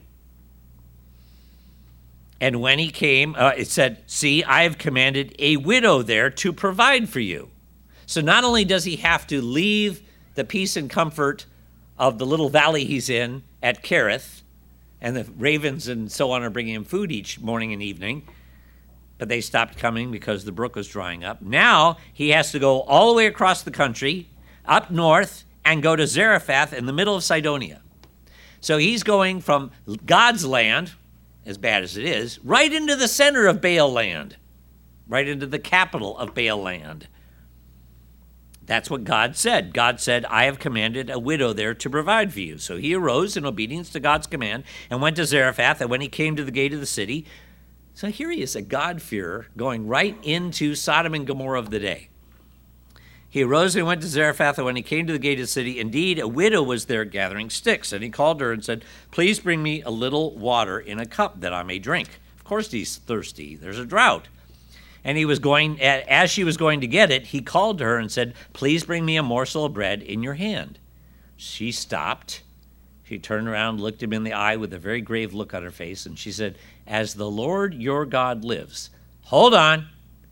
And when he came, it said, see, I have commanded a widow there to provide for you. So not only does he have to leave the peace and comfort of the little valley he's in at Kerith, and the ravens and so on are bringing him food each morning and evening, but they stopped coming because the brook was drying up. Now he has to go all the way across the country, up north, and go to Zarephath in the middle of Sidonia. So he's going from God's land, as bad as it is, right into the center of Baal land, right into the capital of Baal land. That's what God said. God said, I have commanded a widow there to provide for you. So he arose in obedience to God's command and went to Zarephath, and when he came to the gate of the city, so here he is, a God-fearer, going right into Sodom and Gomorrah of the day. He arose and went to Zarephath, and when he came to the gate of the city, indeed, a widow was there gathering sticks. And he called her and said, please bring me a little water in a cup that I may drink. Of course he's thirsty. There's a drought. And he was going, as she was going to get it, he called to her and said, please bring me a morsel of bread in your hand. She stopped. She turned around, looked him in the eye with a very grave look on her face, and she said, as the Lord your God lives. Hold on.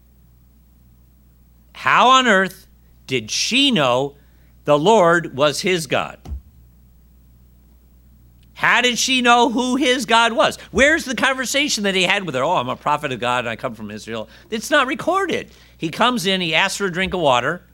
How on earth did she know the Lord was his God? How did she know who his God was? Where's the conversation that he had with her? Oh, I'm a prophet of God and I come from Israel. It's not recorded. He comes in, he asks for a drink of water.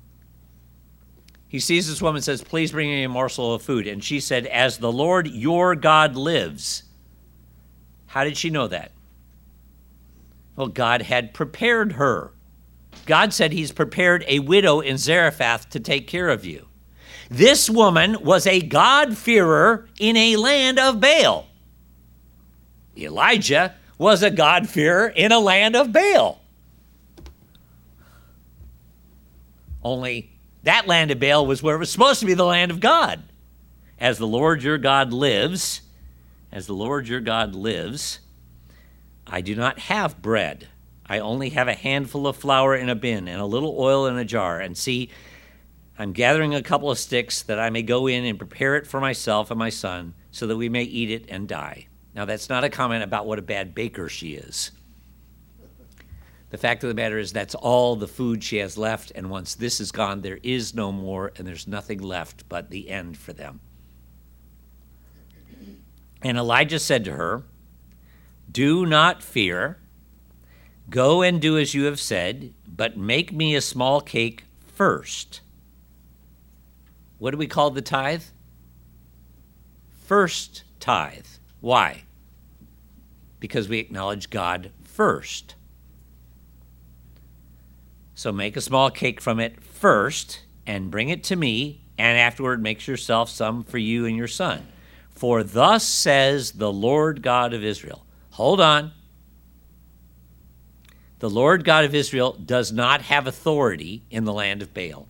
He sees this woman and says, please bring me a morsel of food. And she said, as the Lord your God lives. How did she know that? Well, God had prepared her. God said he's prepared a widow in Zarephath to take care of you. This woman was a God-fearer in a land of Baal. Elijah was a God-fearer in a land of Baal. Only that land of Baal was where it was supposed to be the land of God. As the Lord your God lives, as the Lord your God lives, I do not have bread. I only have a handful of flour in a bin and a little oil in a jar. And see, I'm gathering a couple of sticks that I may go in and prepare it for myself and my son so that we may eat it and die. Now, that's not a comment about what a bad baker she is. The fact of the matter is that's all the food she has left, and once this is gone, there is no more, and there's nothing left but the end for them. And Elijah said to her, do not fear. Go and do as you have said, but make me a small cake first. What do we call the tithe? First tithe. Why? Because we acknowledge God first. So make a small cake from it first and bring it to me, and afterward make yourself some for you and your son. For thus says the Lord God of Israel. Hold on. The Lord God of Israel does not have authority in the land of Baal.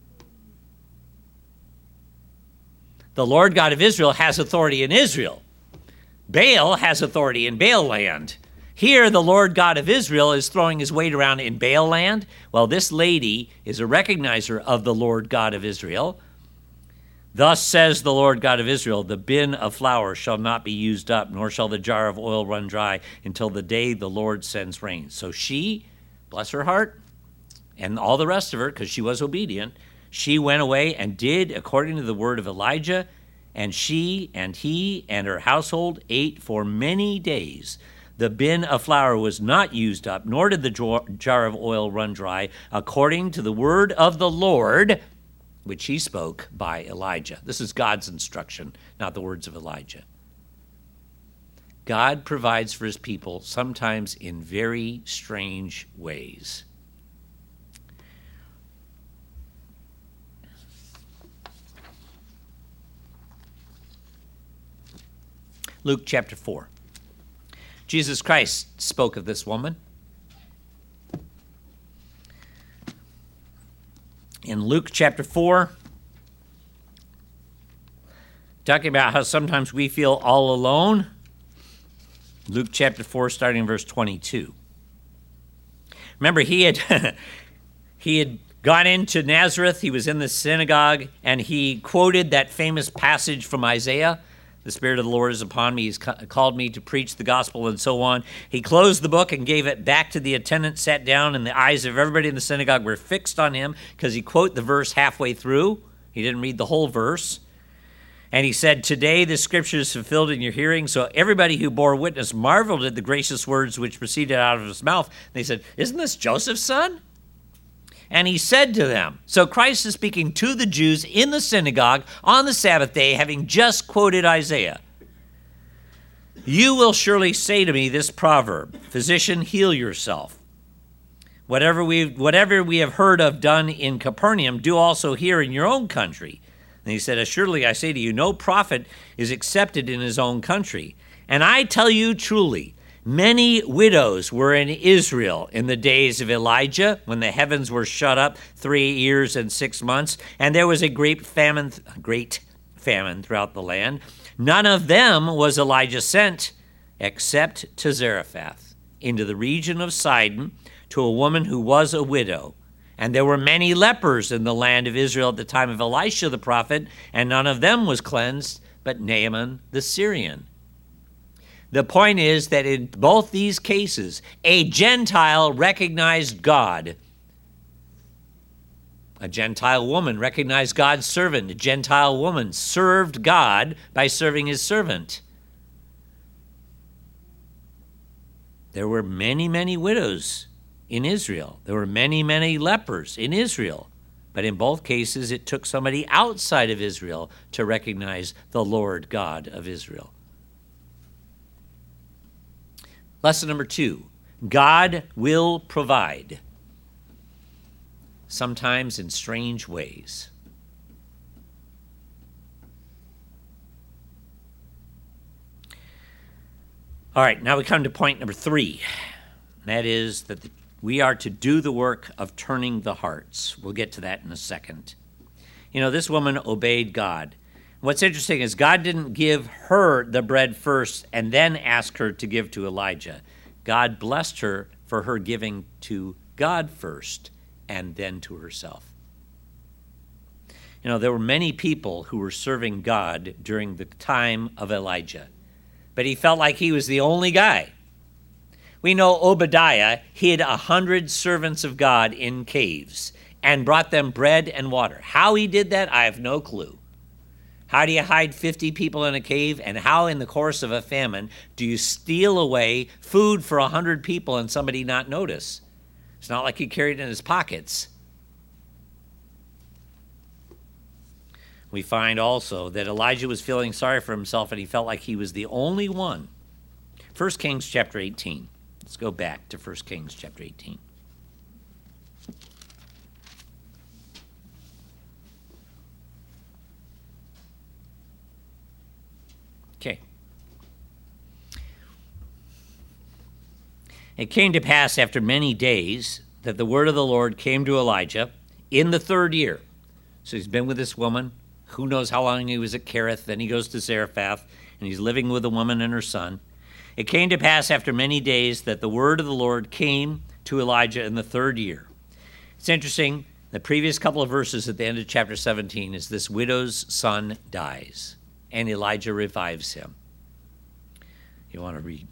The Lord God of Israel has authority in Israel. Baal has authority in Baal land. Here, the Lord God of Israel is throwing his weight around in Baal land. Well, this lady is a recognizer of the Lord God of Israel. Thus says the Lord God of Israel, the bin of flour shall not be used up, nor shall the jar of oil run dry until the day the Lord sends rain. So she, bless her heart, and all the rest of her, because she was obedient, she went away and did according to the word of Elijah, and she and he and her household ate for many days. The bin of flour was not used up, nor did the jar of oil run dry, according to the word of the Lord, which he spoke by Elijah. This is God's instruction, not the words of Elijah. God provides for his people sometimes in very strange ways. Luke chapter 4. Jesus Christ spoke of this woman. In Luke chapter 4, talking about how sometimes we feel all alone. Luke chapter 4, starting in verse 22. Remember, he had gone into Nazareth. He was in the synagogue, and he quoted that famous passage from Isaiah. The Spirit of the Lord is upon me. He's called me to preach the gospel and so on. He closed the book and gave it back to the attendant, sat down, and the eyes of everybody in the synagogue were fixed on him because he quoted the verse halfway through. He didn't read the whole verse. And he said, "Today the scripture is fulfilled in your hearing." So everybody who bore witness marveled at the gracious words which proceeded out of his mouth. They said, "Isn't this Joseph's son?" And he said to them, so Christ is speaking to the Jews in the synagogue on the Sabbath day, having just quoted Isaiah. "You will surely say to me this proverb, 'Physician, heal yourself. Whatever we have heard of done in Capernaum, do also here in your own country.' And he said, 'Assuredly I say to you, no prophet is accepted in his own country. And I tell you truly, many widows were in Israel in the days of Elijah, when the heavens were shut up 3 years and 6 months, and there was a great famine throughout the land. None of them was Elijah sent, except to Zarephath, into the region of Sidon, to a woman who was a widow. And there were many lepers in the land of Israel at the time of Elisha the prophet, and none of them was cleansed, but Naaman the Syrian.'" The point is that in both these cases, a Gentile recognized God. A Gentile woman recognized God's servant. A Gentile woman served God by serving his servant. There were many, many widows in Israel. There were many, many lepers in Israel. But in both cases, it took somebody outside of Israel to recognize the Lord God of Israel. Lesson number 2, God will provide, sometimes in strange ways. All right, now we come to point number 3. That is that we are to do the work of turning the hearts. We'll get to that in a second. You know, this woman obeyed God. What's interesting is God didn't give her the bread first and then ask her to give to Elijah. God blessed her for her giving to God first and then to herself. You know, there were many people who were serving God during the time of Elijah, but he felt like he was the only guy. We know Obadiah hid 100 servants of God in caves and brought them bread and water. How he did that, I have no clue. How do you hide 50 people in a cave? And how in the course of a famine do you steal away food for 100 people and somebody not notice? It's not like he carried it in his pockets. We find also that Elijah was feeling sorry for himself and he felt like he was the only one. 1 Kings chapter 18. Let's go back to 1 Kings chapter 18. Okay. It came to pass after many days that the word of the Lord came to Elijah in the 3rd year. So he's been with this woman. Who knows how long he was at Kerith. Then he goes to Zarephath, and he's living with a woman and her son. It came to pass after many days that the word of the Lord came to Elijah in the 3rd year. It's interesting. The previous couple of verses at the end of chapter 17 is this widow's son dies, and Elijah revives him. You want to read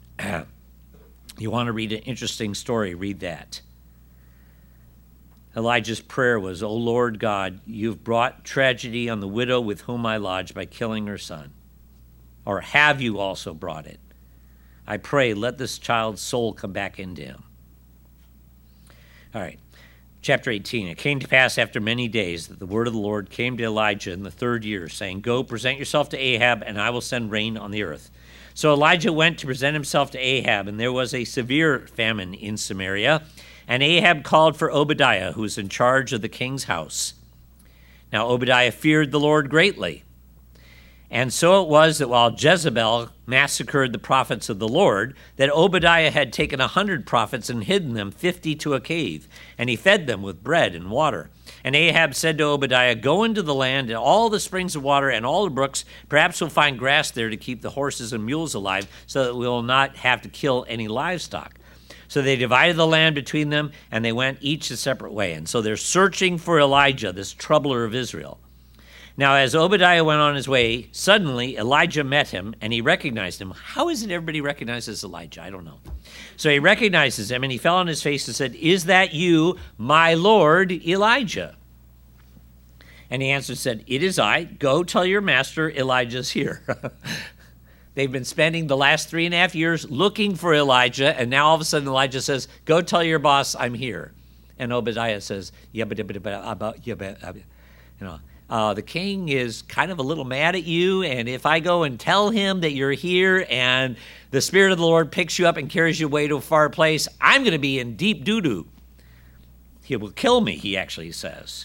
an interesting story, read that. Elijah's prayer was, O Lord God, you've brought tragedy on the widow with whom I lodge by killing her son. Or have you also brought it? I pray, let this child's soul come back into him. All right, chapter 18. It came to pass after many days that the word of the Lord came to Elijah in the 3rd year, saying, Go, present yourself to Ahab, and I will send rain on the earth. So Elijah went to present himself to Ahab, and there was a severe famine in Samaria. And Ahab called for Obadiah, who was in charge of the king's house. Now Obadiah feared the Lord greatly. And so it was that while Jezebel massacred the prophets of the Lord, that Obadiah had taken 100 prophets and hidden them 50 to a cave, and he fed them with bread and water. And Ahab said to Obadiah, Go into the land and all the springs of water and all the brooks. Perhaps we'll find grass there to keep the horses and mules alive, so that we will not have to kill any livestock. So they divided the land between them, and they went each a separate way. And so they're searching for Elijah, this troubler of Israel. Now, as Obadiah went on his way, suddenly Elijah met him, and he recognized him. How is it everybody recognizes Elijah? I don't know. So he recognizes him, and he fell on his face and said, Is that you, my Lord Elijah? And he answered and said, It is I. Go tell your master Elijah's here. They've been spending the last 3.5 years looking for Elijah, and now all of a sudden Elijah says, Go tell your boss I'm here. And Obadiah says, the king is kind of a little mad at you, and if I go and tell him that you're here and the Spirit of the Lord picks you up and carries you away to a far place, I'm going to be in deep doo-doo. He will kill me, he actually says.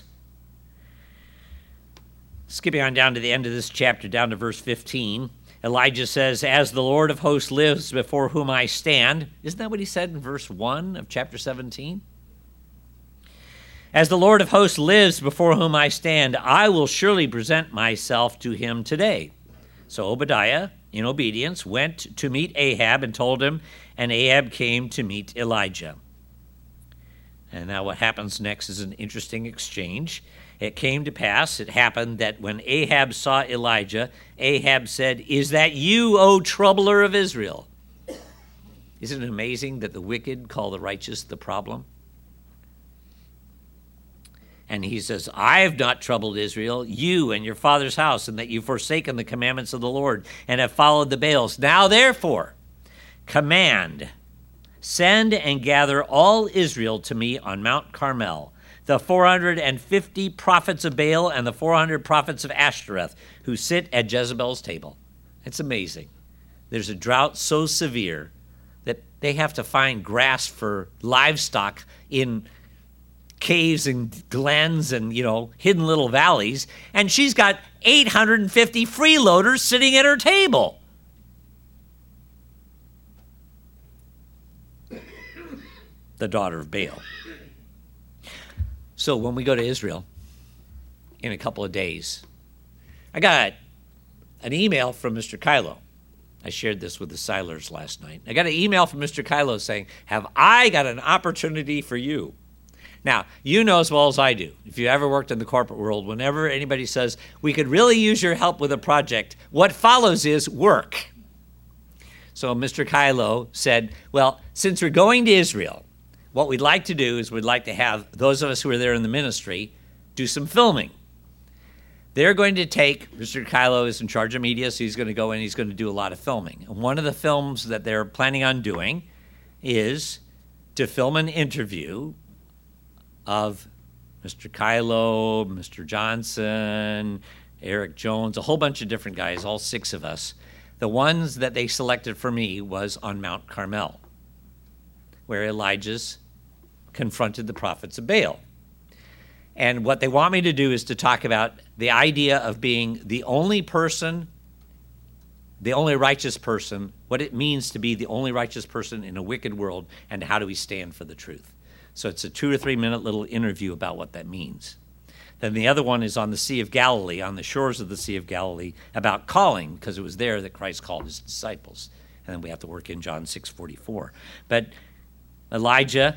Skipping on down to the end of this chapter, down to verse 15, Elijah says, As the Lord of hosts lives before whom I stand. Isn't that what he said in verse 1 of chapter 17? As the Lord of hosts lives before whom I stand, I will surely present myself to him today. So Obadiah, in obedience, went to meet Ahab and told him, and Ahab came to meet Elijah. And now what happens next is an interesting exchange. It came to pass, it happened that when Ahab saw Elijah, Ahab said, Is that you, O troubler of Israel? Isn't it amazing that the wicked call the righteous the problem? And he says, I have not troubled Israel, you and your father's house, and that you've forsaken the commandments of the Lord and have followed the Baals. Now therefore, command, send and gather all Israel to me on Mount Carmel, the 450 prophets of Baal and the 400 prophets of Ashtoreth who sit at Jezebel's table. It's amazing. There's a drought so severe that they have to find grass for livestock in caves and glens and, hidden little valleys. And she's got 850 freeloaders sitting at her table. The daughter of Baal. So when we go to Israel in a couple of days, I got an email from Mr. Kylo. I shared this with the Silers last night. I got an email from Mr. Kylo saying, Have I got an opportunity for you? Now, you know as well as I do, if you ever worked in the corporate world, whenever anybody says, we could really use your help with a project, what follows is work. So Mr. Kylo said, well, since we're going to Israel, what we'd like to do is we'd like to have those of us who are there in the ministry do some filming. They're going to take, Mr. Kylo is in charge of media, so he's going to go in, he's going to do a lot of filming. And one of the films that they're planning on doing is to film an interview of Mr. Kylo, Mr. Johnson, Eric Jones, a whole bunch of different guys, all 6 of us. The ones that they selected for me was on Mount Carmel, where Elijah's confronted the prophets of Baal. And what they want me to do is to talk about the idea of being the only person, the only righteous person, what it means to be the only righteous person in a wicked world, and how do we stand for the truth. So it's a 2 or 3 minute little interview about what that means. Then the other one is on the Sea of Galilee, on the shores of the Sea of Galilee, about calling, because it was there that Christ called his disciples. And then we have to work in John 6:44. But Elijah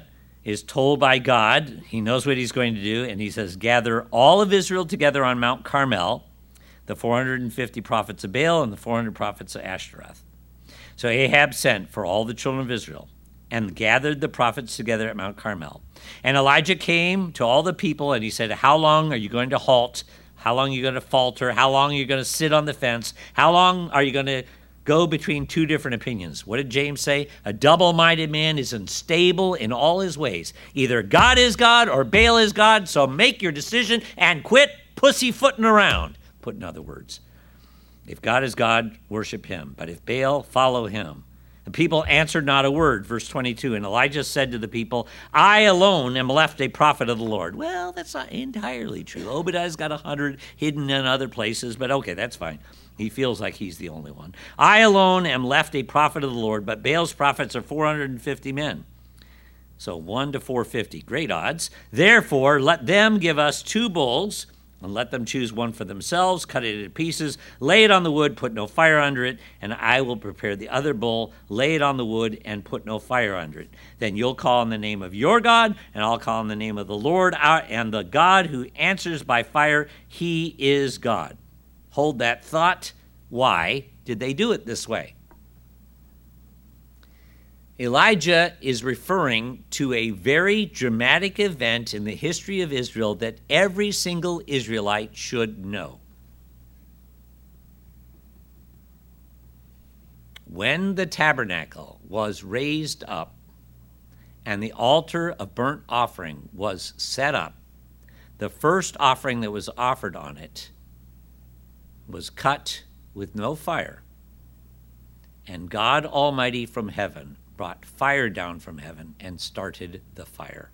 is told by God, he knows what he's going to do, and he says, gather all of Israel together on Mount Carmel, the 450 prophets of Baal and the 400 prophets of Ashtoreth. So Ahab sent for all the children of Israel and gathered the prophets together at Mount Carmel. And Elijah came to all the people, and he said, how long are you going to halt? How long are you going to falter? How long are you going to sit on the fence? How long are you going to go between two different opinions? What did James say? A double-minded man is unstable in all his ways. Either God is God or Baal is God, so make your decision and quit pussyfooting around. Put in other words, if God is God, worship him. But if Baal, follow him. The people answered not a word. Verse 22, and Elijah said to the people, I alone am left a prophet of the Lord. Well, that's not entirely true. Obadiah's got 100 hidden in other places, but okay, that's fine. He feels like he's the only one. I alone am left a prophet of the Lord, but Baal's prophets are 450 men. So 1 to 450, great odds. Therefore, let them give us 2 bulls, and let them choose one for themselves, cut it into pieces, lay it on the wood, put no fire under it, and I will prepare the other bull, lay it on the wood, and put no fire under it. Then you'll call on the name of your God, and I'll call on the name of the Lord, and the God who answers by fire, he is God. Hold that thought. Why did they do it this way? Elijah is referring to a very dramatic event in the history of Israel that every single Israelite should know. When the tabernacle was raised up and the altar of burnt offering was set up, the first offering that was offered on it was cut with no fire, and God Almighty from heaven brought fire down from heaven and started the fire.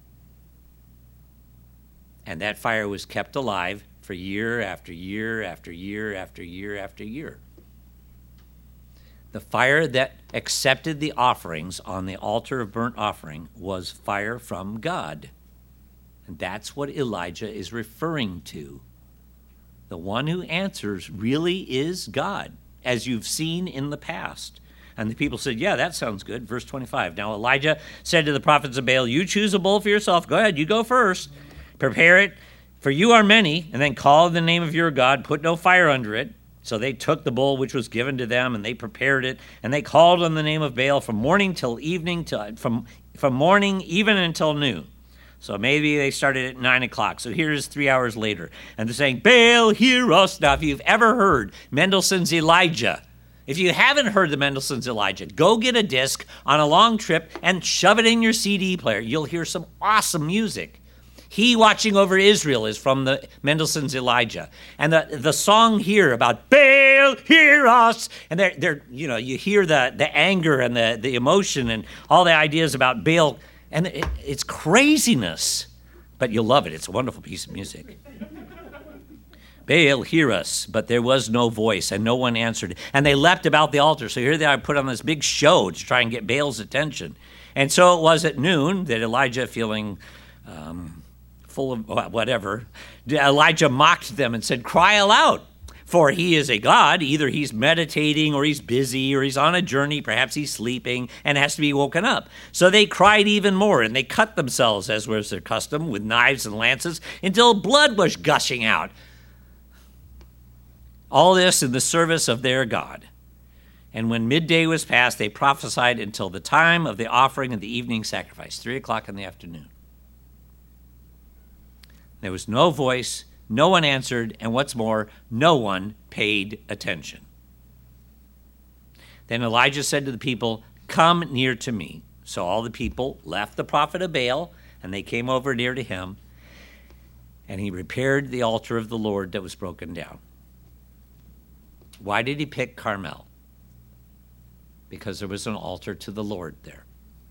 And that fire was kept alive for year after year after year after year after year. The fire that accepted the offerings on the altar of burnt offering was fire from God. And that's what Elijah is referring to. The one who answers really is God, as you've seen in the past. And the people said, yeah, that sounds good. Verse 25, now Elijah said to the prophets of Baal, you choose a bull for yourself. Go ahead, you go first. Prepare it, for you are many, and then call in the name of your God. Put no fire under it. So they took the bull which was given to them, and they prepared it, and they called on the name of Baal from morning till evening, from morning even until noon. So maybe they started at 9 o'clock. So here's 3 hours later. And they're saying, Baal, hear us. Now, if you've ever heard Mendelssohn's Elijah, if you haven't heard the Mendelssohn's Elijah, go get a disc on a long trip and shove it in your CD player. You'll hear some awesome music. He Watching Over Israel is from the Mendelssohn's Elijah. And the song here about Baal, hear us. And they're you hear the anger and the emotion and all the ideas about Baal. And it's craziness, but you'll love it. It's a wonderful piece of music. Baal, hear us, but there was no voice, and no one answered. And they leapt about the altar. So here they are put on this big show to try and get Baal's attention. And so it was at noon that Elijah, feeling full of whatever, Elijah mocked them and said, cry aloud, for he is a God. Either he's meditating, or he's busy, or he's on a journey. Perhaps he's sleeping and has to be woken up. So they cried even more, and they cut themselves, as was their custom, with knives and lances, until blood was gushing out. All this in the service of their God. And when midday was past, they prophesied until the time of the offering of the evening sacrifice, 3 o'clock in the afternoon. There was no voice, no one answered, and what's more, no one paid attention. Then Elijah said to the people, come near to me. So all the people left the prophet of Baal, and they came over near to him, and he repaired the altar of the Lord that was broken down. Why did he pick Carmel? Because there was an altar to the Lord there.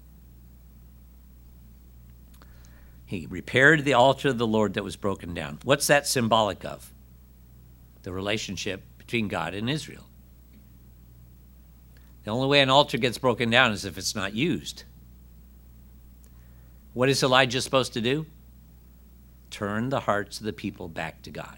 He repaired the altar of the Lord that was broken down. What's that symbolic of? The relationship between God and Israel. The only way an altar gets broken down is if it's not used. What is Elijah supposed to do? Turn the hearts of the people back to God.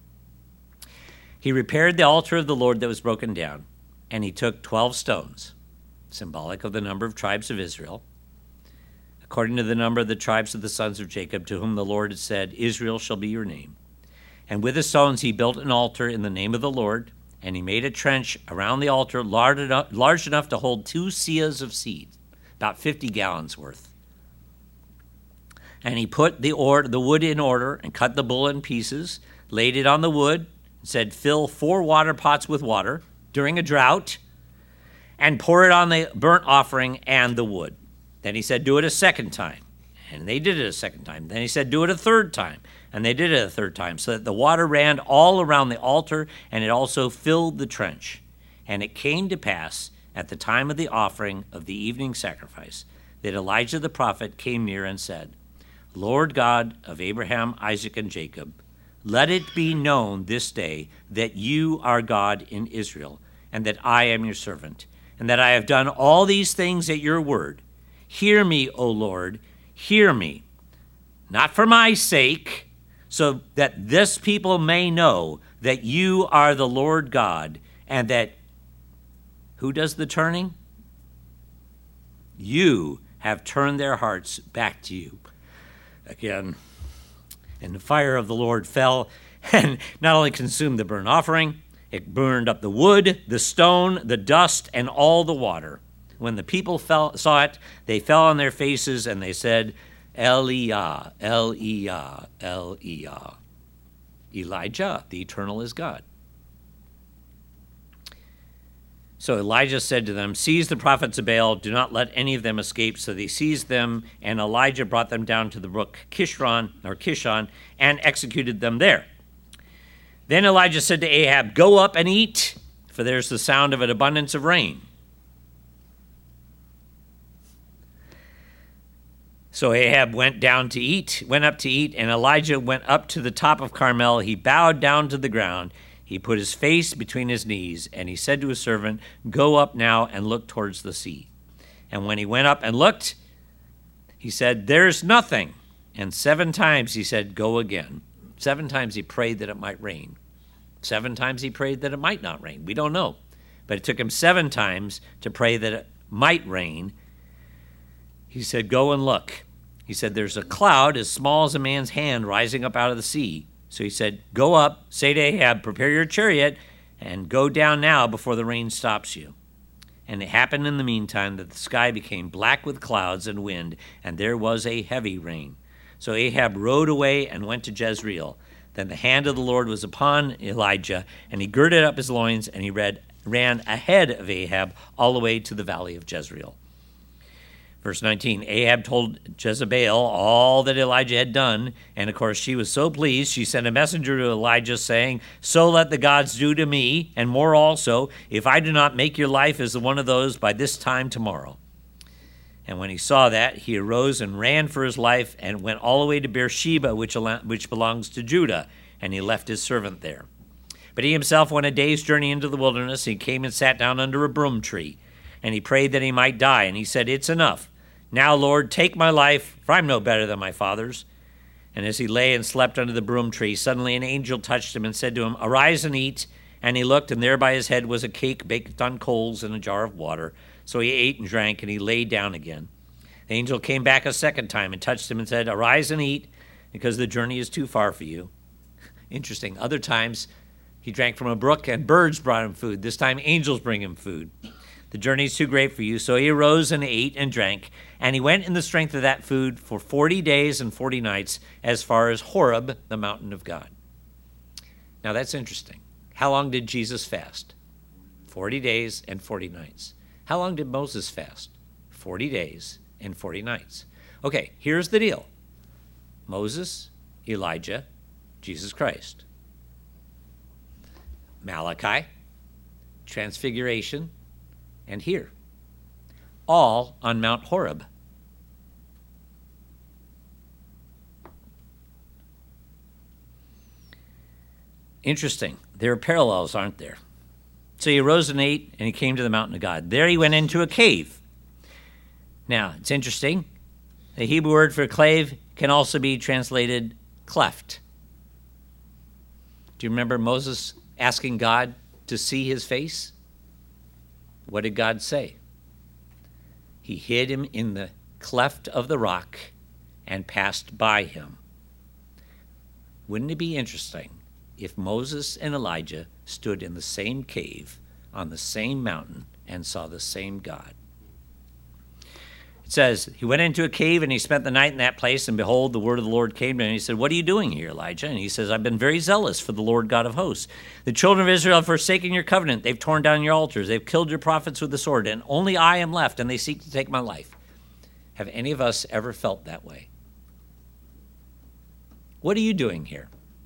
He repaired the altar of the Lord that was broken down, and he took 12 stones, symbolic of the number of tribes of Israel, according to the number of the tribes of the sons of Jacob, to whom the Lord had said, Israel shall be your name. And with the stones he built an altar in the name of the Lord, and he made a trench around the altar large enough to hold 2 seahs of seed, about 50 gallons worth. And he put the wood in order and cut the bull in pieces, laid it on the wood, said, fill 4 water pots with water during a drought, and pour it on the burnt offering and the wood. Then he said, do it a second time. And they did it a second time. Then he said, do it a third time. And they did it a third time, so that the water ran all around the altar, and it also filled the trench. And it came to pass at the time of the offering of the evening sacrifice that Elijah the prophet came near and said, Lord God of Abraham, Isaac, and Jacob, let it be known this day that you are God in Israel, and that I am your servant, and that I have done all these things at your word. Hear me, O Lord, hear me, not for my sake, so that this people may know that you are the Lord God, and that who does the turning? You have turned their hearts back to you. Again, and the fire of the Lord fell and not only consumed the burnt offering, it burned up the wood, the stone, the dust, and all the water. When the people saw it, they fell on their faces and they said, Eliah, Eliah, Eliah. Elijah, the eternal is God. So Elijah said to them, seize the prophets of Baal, do not let any of them escape. So they seized them, and Elijah brought them down to the brook Kishon, and executed them there. Then Elijah said to Ahab, go up and eat, for there's the sound of an abundance of rain. So Ahab went up to eat, and Elijah went up to the top of Carmel. He bowed down to the ground. He put his face between his knees, and he said to his servant, go up now and look towards the sea. And when he went up and looked, he said, there's nothing. And 7 times he said, go again. 7 times he prayed that it might rain. 7 times he prayed that it might not rain. We don't know. But it took him 7 times to pray that it might rain. He said, go and look. He said, there's a cloud as small as a man's hand rising up out of the sea. So he said, go up, say to Ahab, prepare your chariot, and go down now before the rain stops you. And it happened in the meantime that the sky became black with clouds and wind, and there was a heavy rain. So Ahab rode away and went to Jezreel. Then the hand of the Lord was upon Elijah, and he girded up his loins, and he ran ahead of Ahab all the way to the valley of Jezreel. Verse 19, Ahab told Jezebel all that Elijah had done, and of course she was so pleased, she sent a messenger to Elijah saying, so let the gods do to me, and more also, if I do not make your life as one of those by this time tomorrow. And when he saw that, he arose and ran for his life and went all the way to Beersheba, which belongs to Judah, and he left his servant there. But he himself went a day's journey into the wilderness. He came and sat down under a broom tree, and he prayed that he might die, and he said, it's enough. Now, Lord, take my life, for I'm no better than my father's. And as he lay and slept under the broom tree, suddenly an angel touched him and said to him, arise and eat. And he looked, and there by his head was a cake baked on coals and a jar of water. So he ate and drank, and he lay down again. The angel came back a second time and touched him and said, arise and eat, because the journey is too far for you. Interesting. Other times, he drank from a brook, and birds brought him food. This time, angels bring him food. The journey is too great for you. So he arose and ate and drank, and he went in the strength of that food for 40 days and 40 nights as far as Horeb, the mountain of God. Now that's interesting. How long did Jesus fast? 40 days and 40 nights. How long did Moses fast? 40 days and 40 nights. Okay, here's the deal. Moses, Elijah, Jesus Christ. Malachi, Transfiguration, and here, all on Mount Horeb. Interesting. There are parallels, aren't there? So he arose and ate, and he came to the mountain of God. There he went into a cave. Now, it's interesting. The Hebrew word for cave can also be translated cleft. Do you remember Moses asking God to see his face? What did God say? He hid him in the cleft of the rock and passed by him. Wouldn't it be interesting if Moses and Elijah stood in the same cave on the same mountain and saw the same God? It says, he went into a cave and he spent the night in that place, and behold, the word of the Lord came to him. And he said, what are you doing here, Elijah? And he says, I've been very zealous for the Lord God of hosts. The children of Israel have forsaken your covenant. They've torn down your altars. They've killed your prophets with the sword, and only I am left, and they seek to take my life. Have any of us ever felt that way? What are you doing here?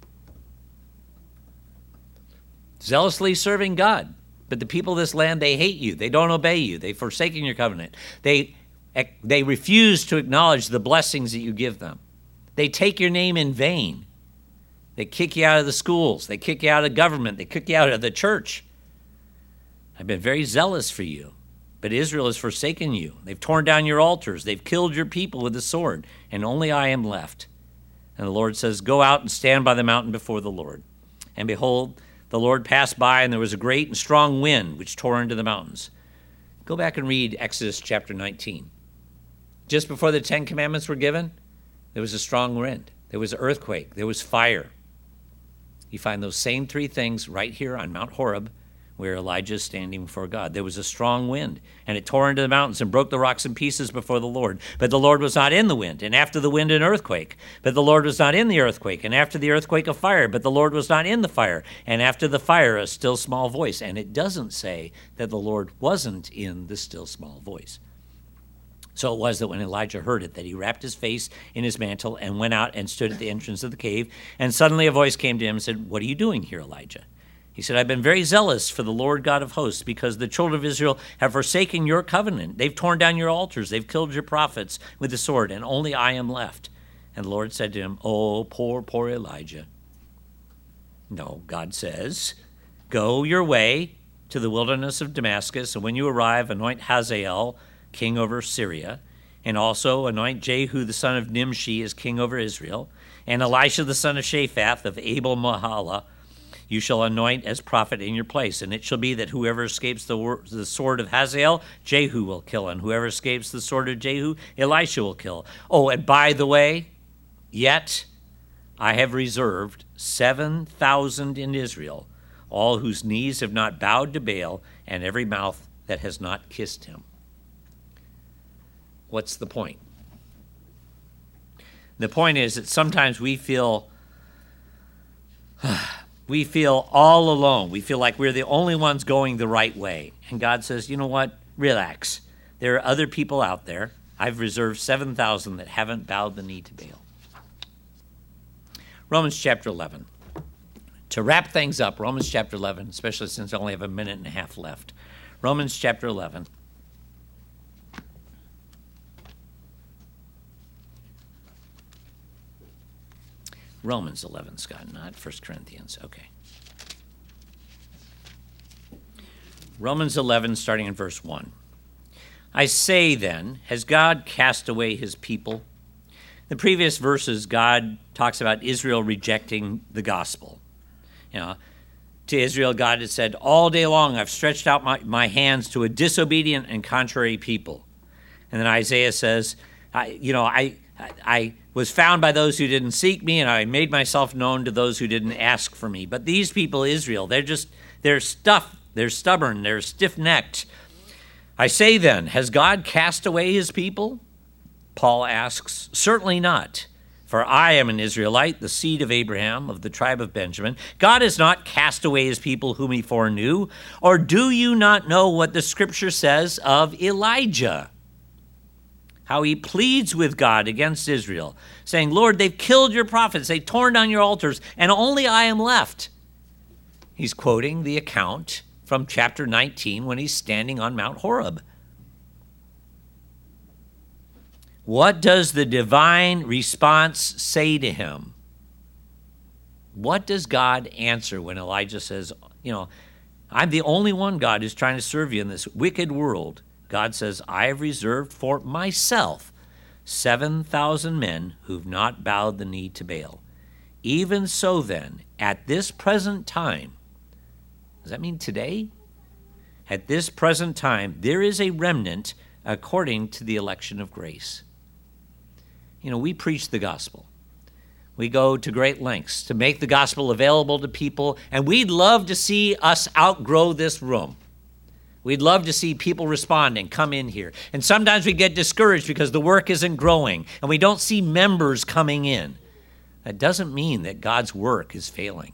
Zealously serving God. But the people of this land, they hate you. They don't obey you. They've forsaken your covenant. They refuse to acknowledge the blessings that you give them. They take your name in vain. They kick you out of the schools. They kick you out of government. They kick you out of the church. I've been very zealous for you, but Israel has forsaken you. They've torn down your altars. They've killed your people with the sword, and only I am left. And the Lord says, go out and stand by the mountain before the Lord. And behold, the Lord passed by, and there was a great and strong wind which tore into the mountains. Go back and read Exodus chapter 19. Just before the Ten Commandments were given, there was a strong wind. There was an earthquake. There was fire. You find those same three things right here on Mount Horeb, where Elijah is standing before God. There was a strong wind, and it tore into the mountains and broke the rocks in pieces before the Lord. But the Lord was not in the wind, and after the wind an earthquake. But the Lord was not in the earthquake, and after the earthquake a fire. But the Lord was not in the fire, and after the fire a still small voice. And it doesn't say that the Lord wasn't in the still small voice. So it was that when Elijah heard it, that he wrapped his face in his mantle and went out and stood at the entrance of the cave. And suddenly a voice came to him and said, what are you doing here, Elijah? He said, I've been very zealous for the Lord God of hosts, because the children of Israel have forsaken your covenant. They've torn down your altars. They've killed your prophets with the sword, and only I am left. And the Lord said to him, oh, poor Elijah. No, God says, go your way to the wilderness of Damascus, and when you arrive, anoint Hazael king over Syria, and also anoint Jehu the son of Nimshi as king over Israel, and Elisha the son of Shaphat of Abel-Mahalah you shall anoint as prophet in your place. And it shall be that whoever escapes the sword of Hazael, Jehu will kill, and whoever escapes the sword of Jehu, Elisha will kill. Oh, and by the way, yet I have reserved 7,000 in Israel, all whose knees have not bowed to Baal, and every mouth that has not kissed him. What's the point? The point is that sometimes we feel all alone. We feel like we're the only ones going the right way. And God says, you know what? Relax. There are other people out there. I've reserved 7,000 that haven't bowed the knee to Baal. Romans chapter 11. To wrap things up, Romans chapter 11, especially since I only have a minute and a half left. Romans chapter 11. Romans 11, Scott, not 1 Corinthians. Okay. Romans 11, starting in verse 1. I say then, has God cast away his people? The previous verses, God talks about Israel rejecting the gospel. To Israel, God had said, all day long I've stretched out my hands to a disobedient and contrary people. And then Isaiah says, I was found by those who didn't seek me, and I made myself known to those who didn't ask for me. But these people, Israel, they're stubborn, they're stiff-necked. I say then, has God cast away his people? Paul asks, certainly not. For I am an Israelite, the seed of Abraham, of the tribe of Benjamin. God has not cast away his people whom he foreknew. Or do you not know what the scripture says of Elijah? How he pleads with God against Israel, saying, Lord, they've killed your prophets, they've torn down your altars, and only I am left. He's quoting the account from chapter 19 when he's standing on Mount Horeb. What does the divine response say to him? What does God answer when Elijah says, I'm the only one, God, who's trying to serve you in this wicked world? God says, I have reserved for myself 7,000 men who've not bowed the knee to Baal. Even so then, at this present time, does that mean today? At this present time, there is a remnant according to the election of grace. we preach the gospel. We go to great lengths to make the gospel available to people, and we'd love to see us outgrow this room. We'd love to see people respond and come in here. And sometimes we get discouraged because the work isn't growing and we don't see members coming in. That doesn't mean that God's work is failing.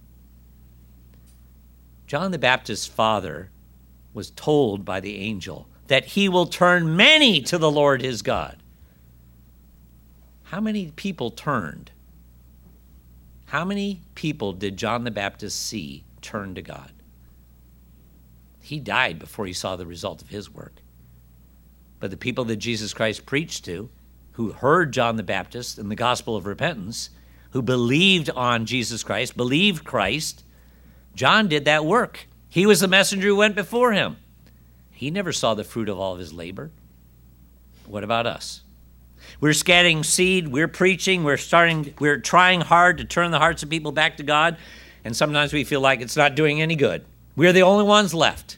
John the Baptist's father was told by the angel that he will turn many to the Lord his God. How many people turned? How many people did John the Baptist see turn to God? He died before he saw the result of his work. But the people that Jesus Christ preached to, who heard John the Baptist and the gospel of repentance, who believed on Jesus Christ, believed Christ, John did that work. He was the messenger who went before him. He never saw the fruit of all of his labor. What about us? We're scattering seed, we're preaching, we're trying hard to turn the hearts of people back to God, and sometimes we feel like it's not doing any good. We're the only ones left.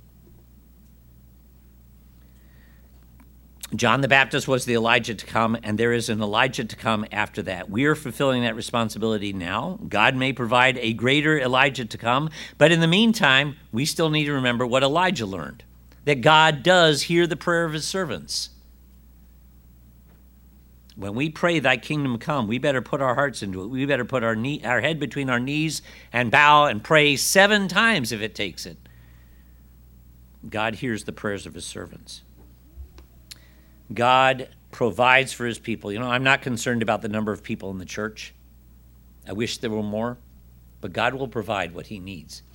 John the Baptist was the Elijah to come, and there is an Elijah to come after that. We are fulfilling that responsibility now. God may provide a greater Elijah to come, but in the meantime, we still need to remember what Elijah learned, that God does hear the prayer of his servants. When we pray, thy kingdom come, we better put our hearts into it. We better put our head between our knees and bow and pray 7 times if it takes it. God hears the prayers of his servants. God provides for his people. I'm not concerned about the number of people in the church. I wish there were more, but God will provide what he needs.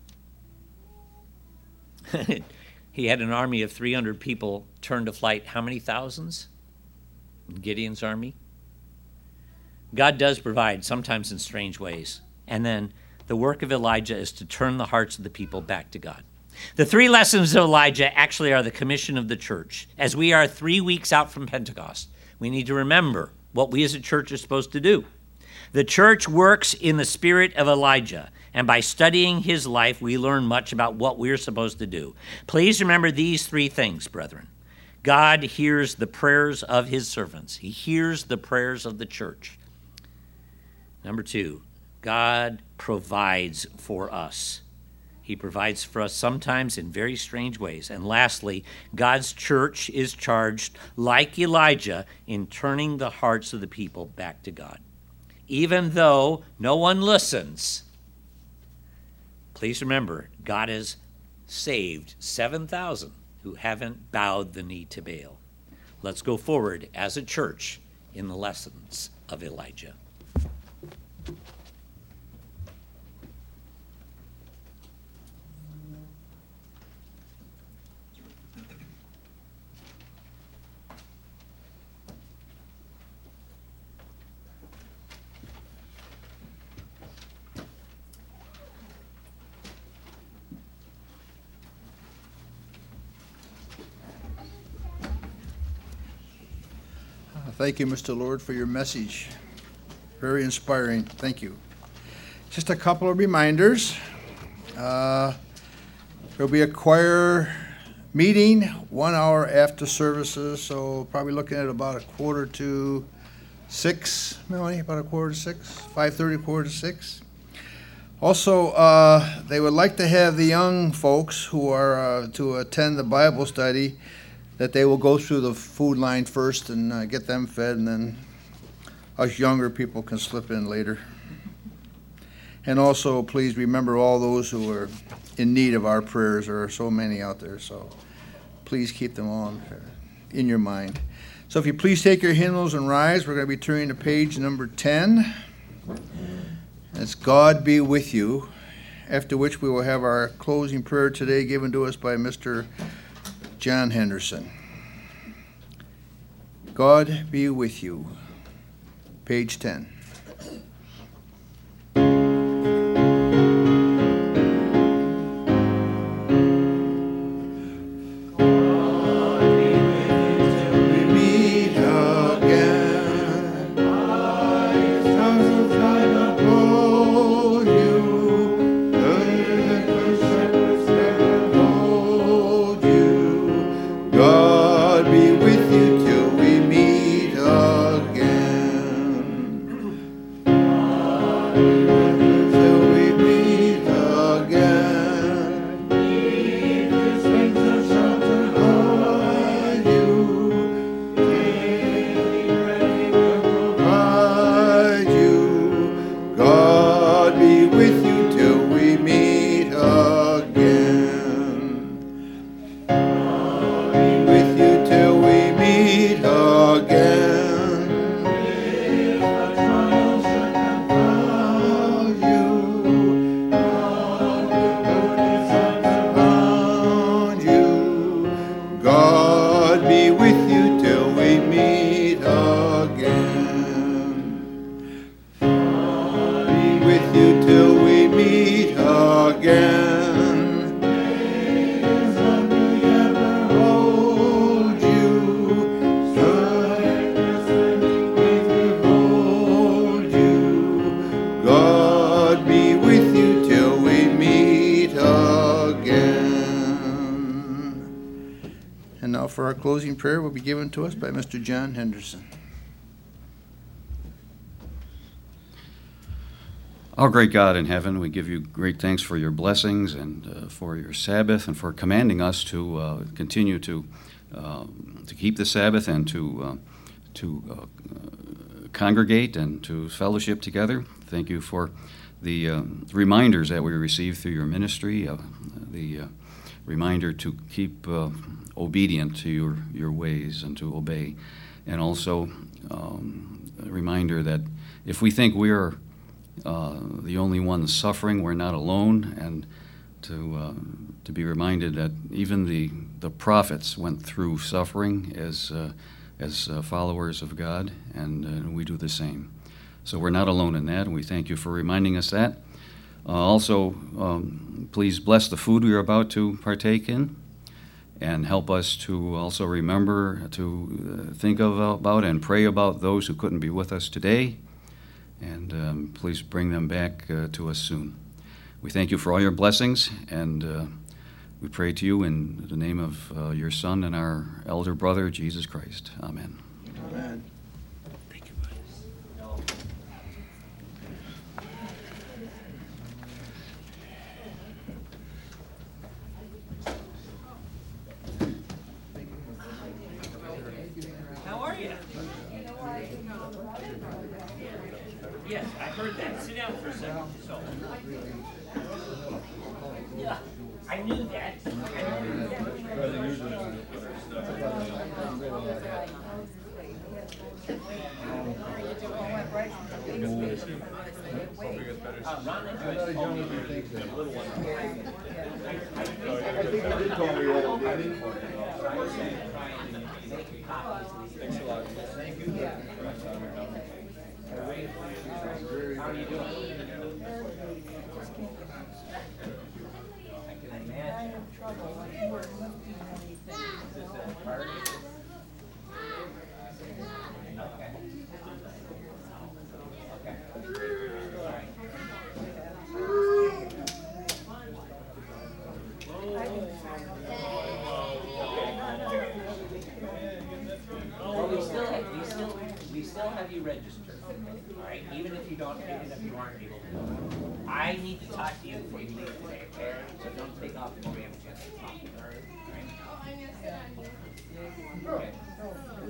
He had an army of 300 people turn to flight. How many thousands? Gideon's army. God does provide, sometimes in strange ways. And then the work of Elijah is to turn the hearts of the people back to God. The 3 lessons of Elijah actually are the commission of the church. As we are 3 weeks out from Pentecost, we need to remember what we as a church are supposed to do. The church works in the spirit of Elijah, and by studying his life, we learn much about what we're supposed to do. Please remember these 3 things, brethren. God hears the prayers of his servants. He hears the prayers of the church. Number 2, God provides for us. He provides for us sometimes in very strange ways. And lastly, God's church is charged, like Elijah, in turning the hearts of the people back to God. Even though no one listens, please remember, God has saved 7,000 who haven't bowed the knee to Baal. Let's go forward as a church in the lessons of Elijah. Thank you, Mr. Lord, for your message. Very inspiring. Thank you. Just a couple of reminders. There'll be a choir meeting 1 hour after services, so probably looking at about 5:45, Melanie, about 5:45, 5:30, 5:45. Also, they would like to have the young folks who are to attend the Bible study, that they will go through the food line first and get them fed, and then us younger people can slip in later. And also, please remember all those who are in need of our prayers. There are so many out there, so please keep them all in your mind. So if you please take your hymnals and rise, we're going to be turning to page number 10. It's God Be With You, after which we will have our closing prayer today given to us by Mr. John Henderson. God be with you. Page 10. God be with you till we meet again. again. Hold you, hold you. God be with you till we meet again. And now for our closing prayer will be given to us by Mr. John Henderson. Our great God in heaven, we give you great thanks for your blessings and for your Sabbath and for commanding us to continue to keep the Sabbath and to congregate and to fellowship together. Thank you for the reminders that we receive through your ministry, the reminder to keep obedient to your ways and to obey, and also a reminder that if we think we are the only ones suffering, we're not alone, and to be reminded that even the prophets went through suffering as followers of God, and we do the same. So we're not alone in that, and we thank you for reminding us that. Also, please bless the food we are about to partake in, and help us to also remember to think about and pray about those who couldn't be with us today. And please bring them back to us soon. We thank you for all your blessings, and we pray to you in the name of your Son and our elder brother, Jesus Christ. Amen. Amen. Thank you, How are you? Yes, I heard that. Sit down for a second. So, yeah, I knew that. We still have you registered, all right? Even if you aren't able to. I need to talk to you before you leave today, okay? So don't take off before we have a chance to talk. All right? Okay.